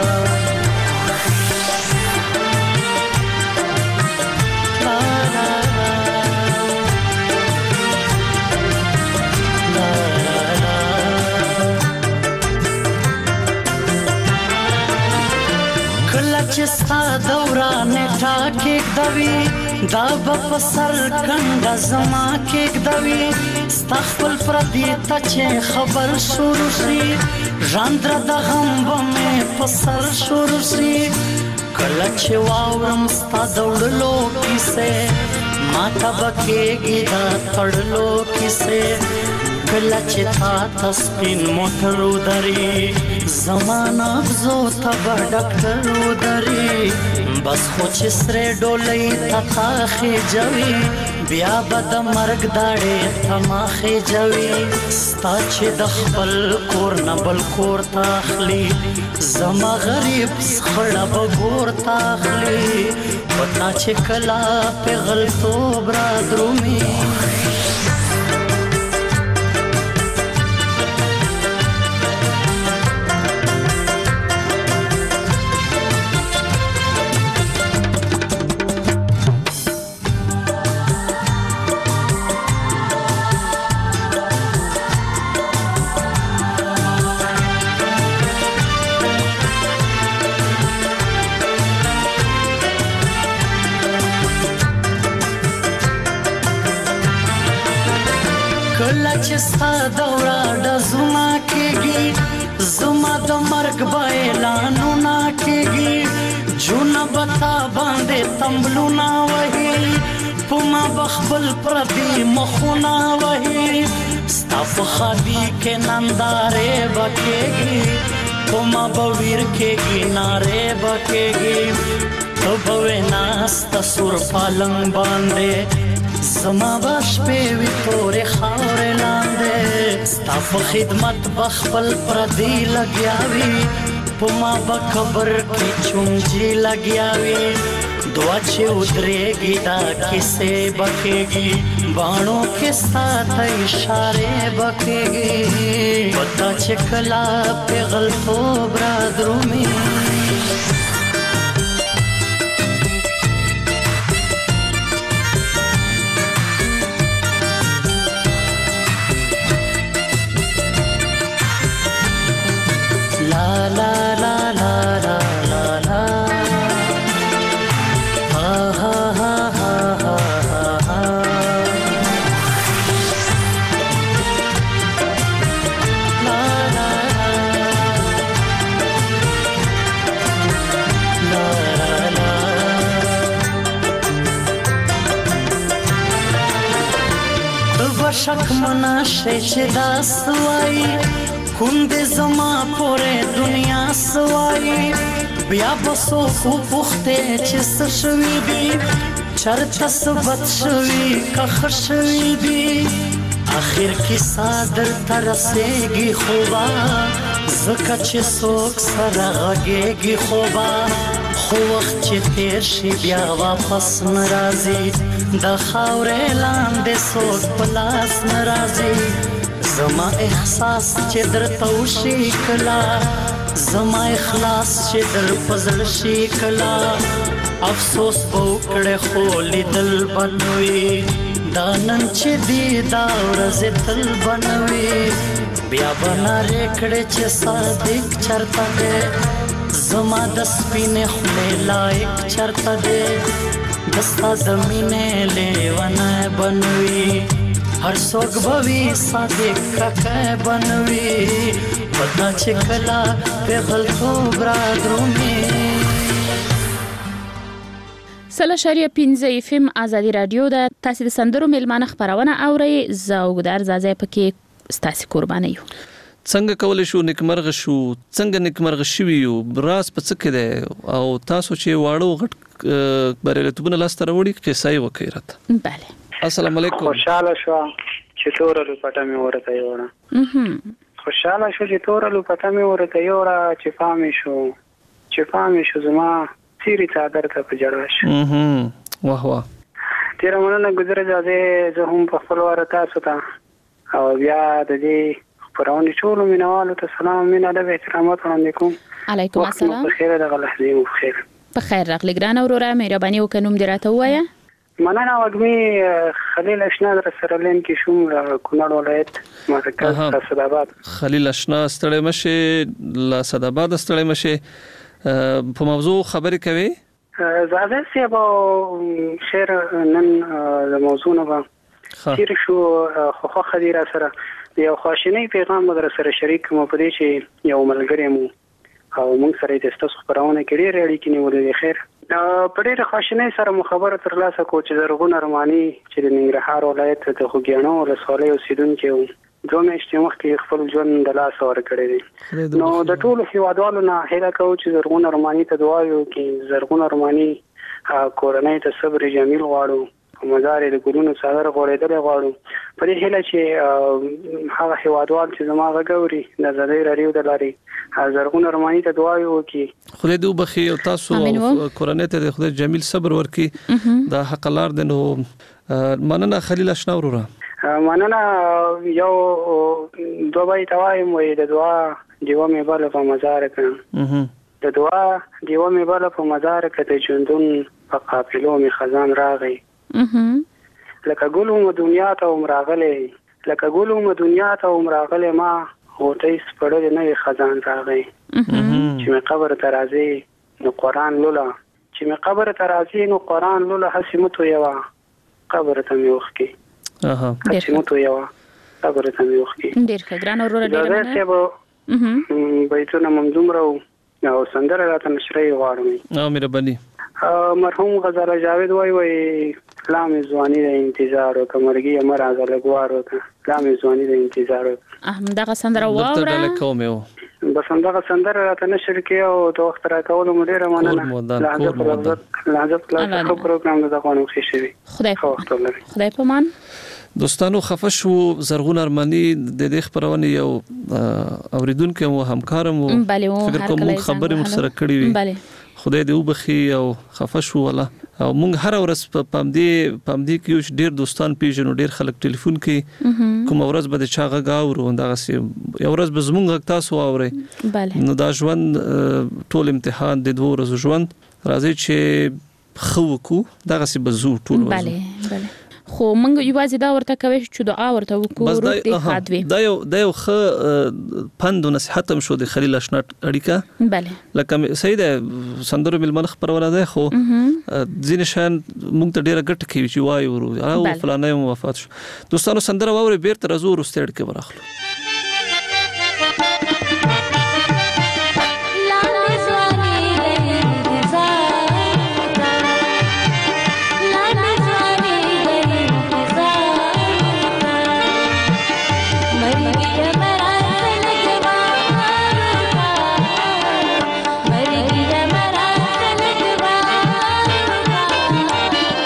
la la la la la کله چې ستا دورانه ټاکې دوي دا په سر کنده زما کې دوي ستا خپل پردي ته چې خبر شروع شي ژاندره د غم به مې په سر شروع شي کله چې واورم ستا د وړلو کیسې ما ته به کېږي دا تړلو کیسې کله چې تا ته سپین موټر ودري زما نبضو ته به ډاکټر ودري بس خو چې سرې ډولۍ ته تا خېجوي بیا به د مرګ داړې ته ما خېجوي ستا چې د خپل کور نه بل کور ته اخلي زما غریب خړه به ګور ته اخلي پتا چې کله پیغلتوب را درومي کله چې ستا دوره ډزونه کېږي زما د مرګ به اعلانونه کېږي جونه به تا باندې تمبلونه وهي په ما به خپل پردي مخونه وهي ستا په خادي کې نندارې به کېږي په ما به ویر کېږي نارې به کېږي ته به وې ناسته سور پالنګ باندې زما به شپې وي تورې خاورې لاندې ستا په خدمت به خپل پردي لګیا وي په ما به قبر کې چونجي لګیا وي دعا چې ودرېږي دا کیسې به کېږي باڼو کې ستا ته اشارې به کېږي پتا چې کله پیغلتوب را درومي La la la la la la la ha ha ha ha ha ha la la la la la بشک منا شې چې داس وای کوم دې زما پورې دنیا سوای بیا بسو خو پخته چې سشوي دي چرته سبت شوي کخ شوي دي اخر کې صادر ترسېږي خوبا زکه چې څوک سره غږېږي خوبا خو وخت چې تیر شي بیا واپس ناراضي د خاورې لاندې څوک په لاس ناراضي زما احساس چې درته وشي کلا زما اخلاص چې در پزړ شي کلا افسوس وکړې خو لیدل بنوي دا نن چې دی دا ورځ تل بنوي بیا بناره کړې چې صادق چرته دې زما د سپینې خولې لایق چرته دې دستا زمینه لیوانه بنوي هر څوک بوي صادق ککه بنوي پتا چې کلا په غلطو برادرومي سلا شریعه پنځه اف ام ازادي رادیو د تاسو د سندرو ملمانه خبرونه اوري زوګدار زازه پکې ستاسو قرباني یو څنګه کول شو نکمرغ شو څنګه نکمرغ شوی یو راس په څه کې ده او تاسو چې واړو غټ بریلیتونه لاس تر وړي کې سای وکړت bale السلام علیکم خوشاله شو چې تورلو پټه مې ورته یوړه خوشاله شو چې تورلو پټه مې ورته یوړه چې فهمې شو چې فهمې شو زما سیری صادر ته په جړه شو واه واه تیر مننه گذر ځه زه هم په خپل ورته تاسو ته او بیا د دې خبرونه ټول مینوالو ته سلام مینه د احترامات وړاندې کوم علیکم السلام بخیر د غلحدي بخیر بخیر راغلی ګران اورورا مهرباني وکړم دراته وایا مننه وګمي خلیل اشنا در سره لین کې شوم کونړ ولایت مرکز اسداباد خلیل اشنا ستړی مشه لا اسداباد ستړی مشه په موضوع خبرې کوي زاده سی به شعر نن د موضوع نه به شیر شو خو خو خدیره سره یو خواشنی پیغام در سره شریک مو پدې چې یو ملګری مو او موږ سره د تاسو خبرونه کړي ریړي کې نیولې خیر په ډېر خواشنی سره مو خبره ترلاسه کو چې زرغون ارمانی چې د ننګرهار ولایت د خوګیانو ولسوالۍ اوسیدونکو دوه میاشتې مخکې خپل ژوند د لاس ورکړی دی نو د ټولو هیوادوالو نه هیله کوو چې زرغون ارمانی ته دعا وکړو کې زرغون ارمانی کورنۍ ته صبر جمیل غواړو مزار د ګلونو څادر غوړېدل غواړو په دې هیله چې هغه هیوادوال چې زما غوړي د زړې رادیو د لاري زرغون ارمانی ته دعا وکړي خدای دې وبخي او تاسو کورنۍ ته خدای جمیل صبر ورکړي دا حق لار د نو مننه خلیل اشنا وروره مننه یو دوه بای توایم وې د دعا دیو مې بل په مزار کړم د دعا دیو مې بل په مزار کې د ژوندون په قافلو مې خزان راغی لکه ګلو م دنیا ته عمرغله لکه ګلو م دنیا ته عمرغله ما هوتې سپړل نه خزان راغی چې مې قبر ترازی نو قران لولا چې مې قبر ترازی نو قران لولا حسمت یوا قبر ته مې وخکي اها حسمت یوا صبر ته مې وختي ډیر ښه ګران اورور ډیر مننه به بیتونه ممدوم راو او سندره راته نشري غواړم او مهرباني مرحوم غزاله جاوید وای وای کلام ځواني د انتظار او کمرګي امر ازل غوارو کلام ځواني د انتظار اهم دغه سندره واوره دلته کومه بس همدغه سندره راته نشر کې او د وخت راکولو مډیره مننه لحظه لحظه لحظه پروګرام د غوانو شي خدای خدای پامان دوستانو خفه شو زرغون ارمانی د دې خبرونه یو اوریدونکو مو همکارم وو فکر کوم خبرې مو سره کړې وي خدای دې وبخي او خفه شو ولا او مونږ هر ورځ په پامدې پامدې کې ډیر دوستان پیژنو ډیر خلک ټلیفون کوي کوم ورځ به چا غاورو دغه سي یو ورځ به زمونږ تاسو اوري نو دا ژوند ټول امتحان د دوه ورځې ژوند راځي چې خو کو دغه سي بزو ټول بله بله خو مونږ یوازې دا ورته کوي چې دعا ورته وکړو روح دې خادوي دا یو دا یو خ پند او نصيحت هم شو د خلیل اشنات اړیکه bale لکه سید سندرو ملمن خبرونه ده خو ځین شان مونږ ته ډیره ګټه کوي چې وایو ورو او فلانه وفات شو دوستانو سندره واوري بیرته راځو ورستړ کې ورخلو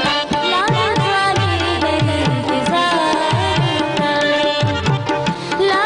La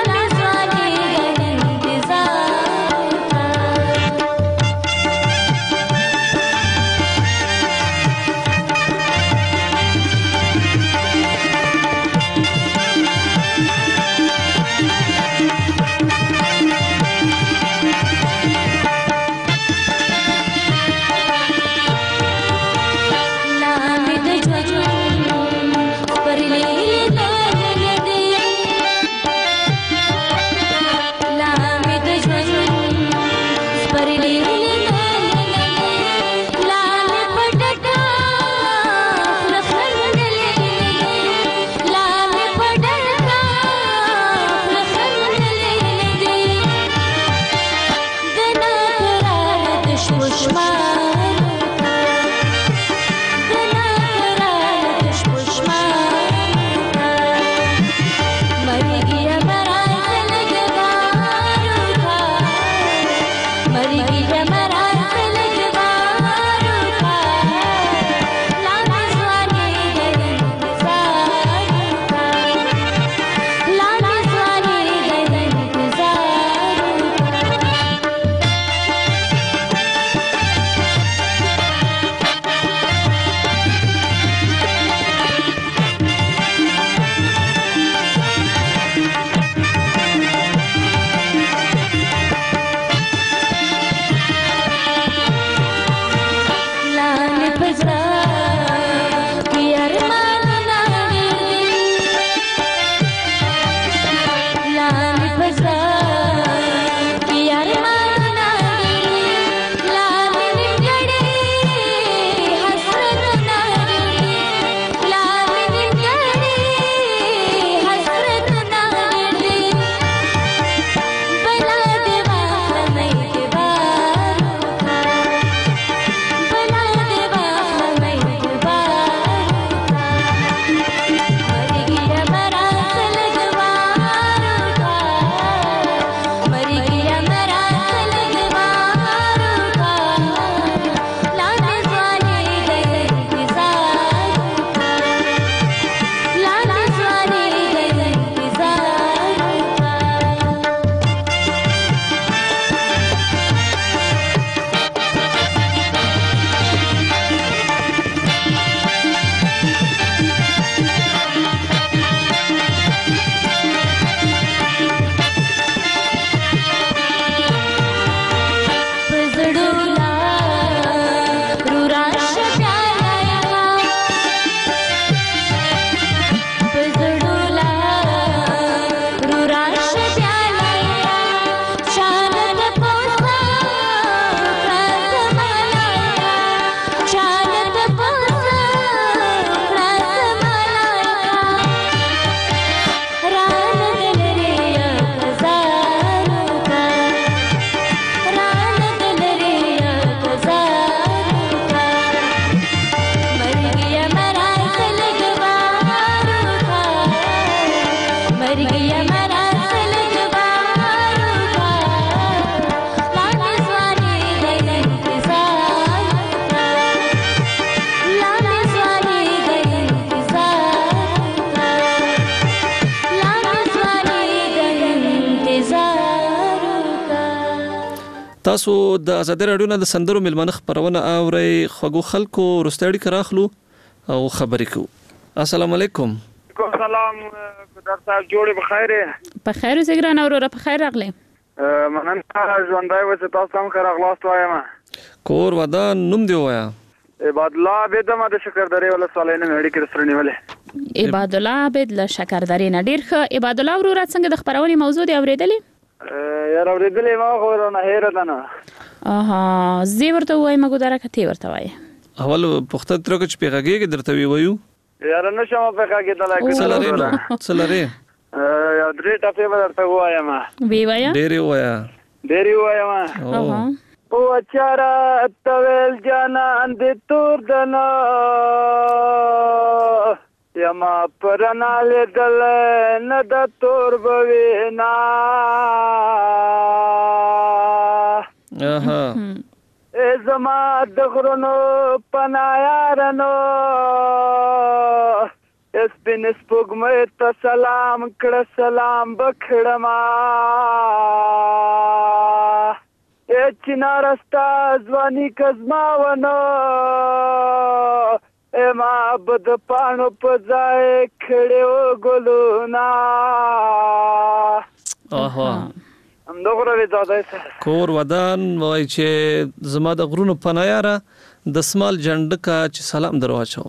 تاسو د ازادي رادیو نه د سندرو ملمنه خبرونه اوري خوګو خلکو رستړي کراخلو او خبرې کو. السلام علیکم. سلام ګدار صاحب جوړې بخیر. په خیر اوسې ګران اورو په خیر راغلی. مننه ژوندای وسه تاسو هم خیر اغلاست وایم. کور ودان نوم دی وایا. عباد الله عبد ما د شکردرې ولا سالینه مېړي کې سره نیولې. عباد الله عبد له شکردرې نه ډیر ښه. عباد الله ورور څنګه د خبرونې موضوع دی اوریدلې؟ یار اوریدلې ما خو نه هیر ده نه. اها زی ورته وای مګو درا کته ورته وای. اول پخته تر کې پیغاګي درته وی وایو. یار نه شمه پیغاګي دلای څلاره څلاره. یا درې ټاپې ورته وایم. وی وایا؟ ډېری وایا. ډېری وایم. اها او چارا تول جانان دې تور دنا یما پرنال دل نه د تور بوینا اها ای زما د غرونو پنایارنو اس بن سپوږمۍ ته سلام کړه سلام بکړما ای چنارستا ځواني کزما ونو ای ما بد پانو په ځای کړو ګلونا. اها هم دغه وی زاده کور ودان وای چې زما د غرونو پنایاره د سمال جنډکا چې سلام درواچو.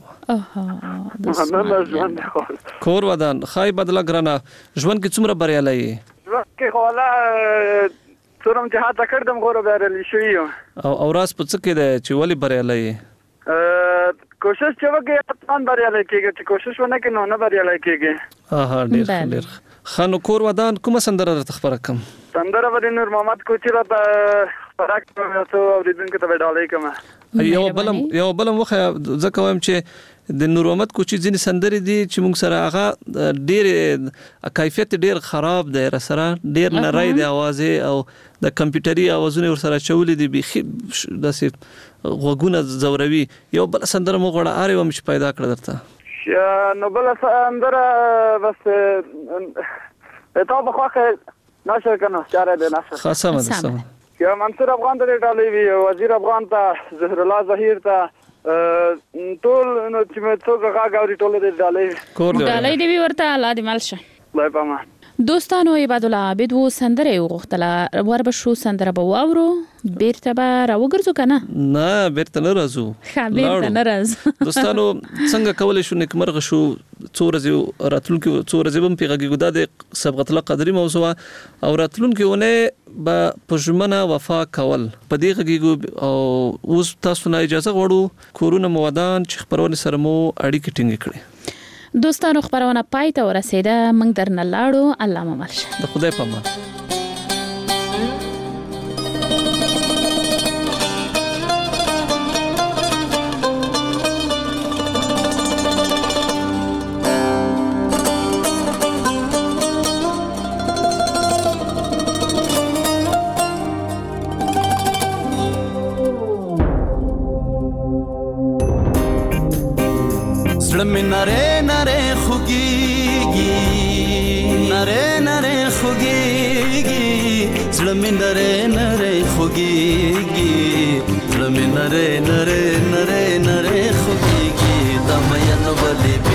اها کور ودان خای بدلا ګرانه ژوند کې څومره بریالي یې؟ ژوند کې خو لا څورم چې هاته کړم غوړو بریالي شوی یم. او اوراس په څه کې ده چې ولی بریالي یې؟ کوشش چې وکړې ځان بریالي کېږي چې کوشش ونه کړې نو نه بریالي کېږي. اها ډېر ډېر خانو کور ودان کومه سندره درته خبره کوم؟ سندره باندې نور محمد کوچی راته خبره کوم ته اوریدونکو ته ډالۍ کوم. یو بلم یو بلم وخه ځکه وایم چې د نور محمد کوچی ځینې سندرې دي چې موږ سره هغه ډېر کیفیت ډېر خراب دی را سره ډېر نری دی आवाज او د کمپیوټري اوازونه ور سره چولې دي بيخي داسې غوګونه زوروي. یو بل سندره مو غواړه اره وم چې پیدا کړ درته. نو بل سندره بس ته په خواخه نشر کنه چاره ده نشر خاصه مده یا منصور افغان ته ډالۍ وی وزیر افغان ته زهر الله ظهیر ته ټول نو چې مې څوک غاګاوري ټول دې ډالۍ ډالۍ دی ورته الله دې مال شه بای پاما. دوستانو عباد الله عابد وو سندره وغوښتله ور به شو سندره به واورو بیرته به راوګرځو کنه؟ نه بیرته نه راځو. ښه بیرته نه راځو. دوستانو څنګه کولای شو نیکمرغه شو څو ورځې راتلونکي څو ورځې هم پیغاګي ګدا د سبقت الله قدرې موضوع او راتلونکي ونه به پښمنه وفا کول په دې غږیږو او اوس تاسو نه اجازه غواړو کورونه مودان چې خبرونه سره مو اړیکې ټینګې کړي. دوستانو خبرونه پای ته ورسیده موږ درنه لاړو الله مو مرشه د خدای په امان. نره نره خوگیگی نره نره خوگیگی زلمی نره نره خوگیگی زلمی نره نره نره نره خوگیگی دمین ولی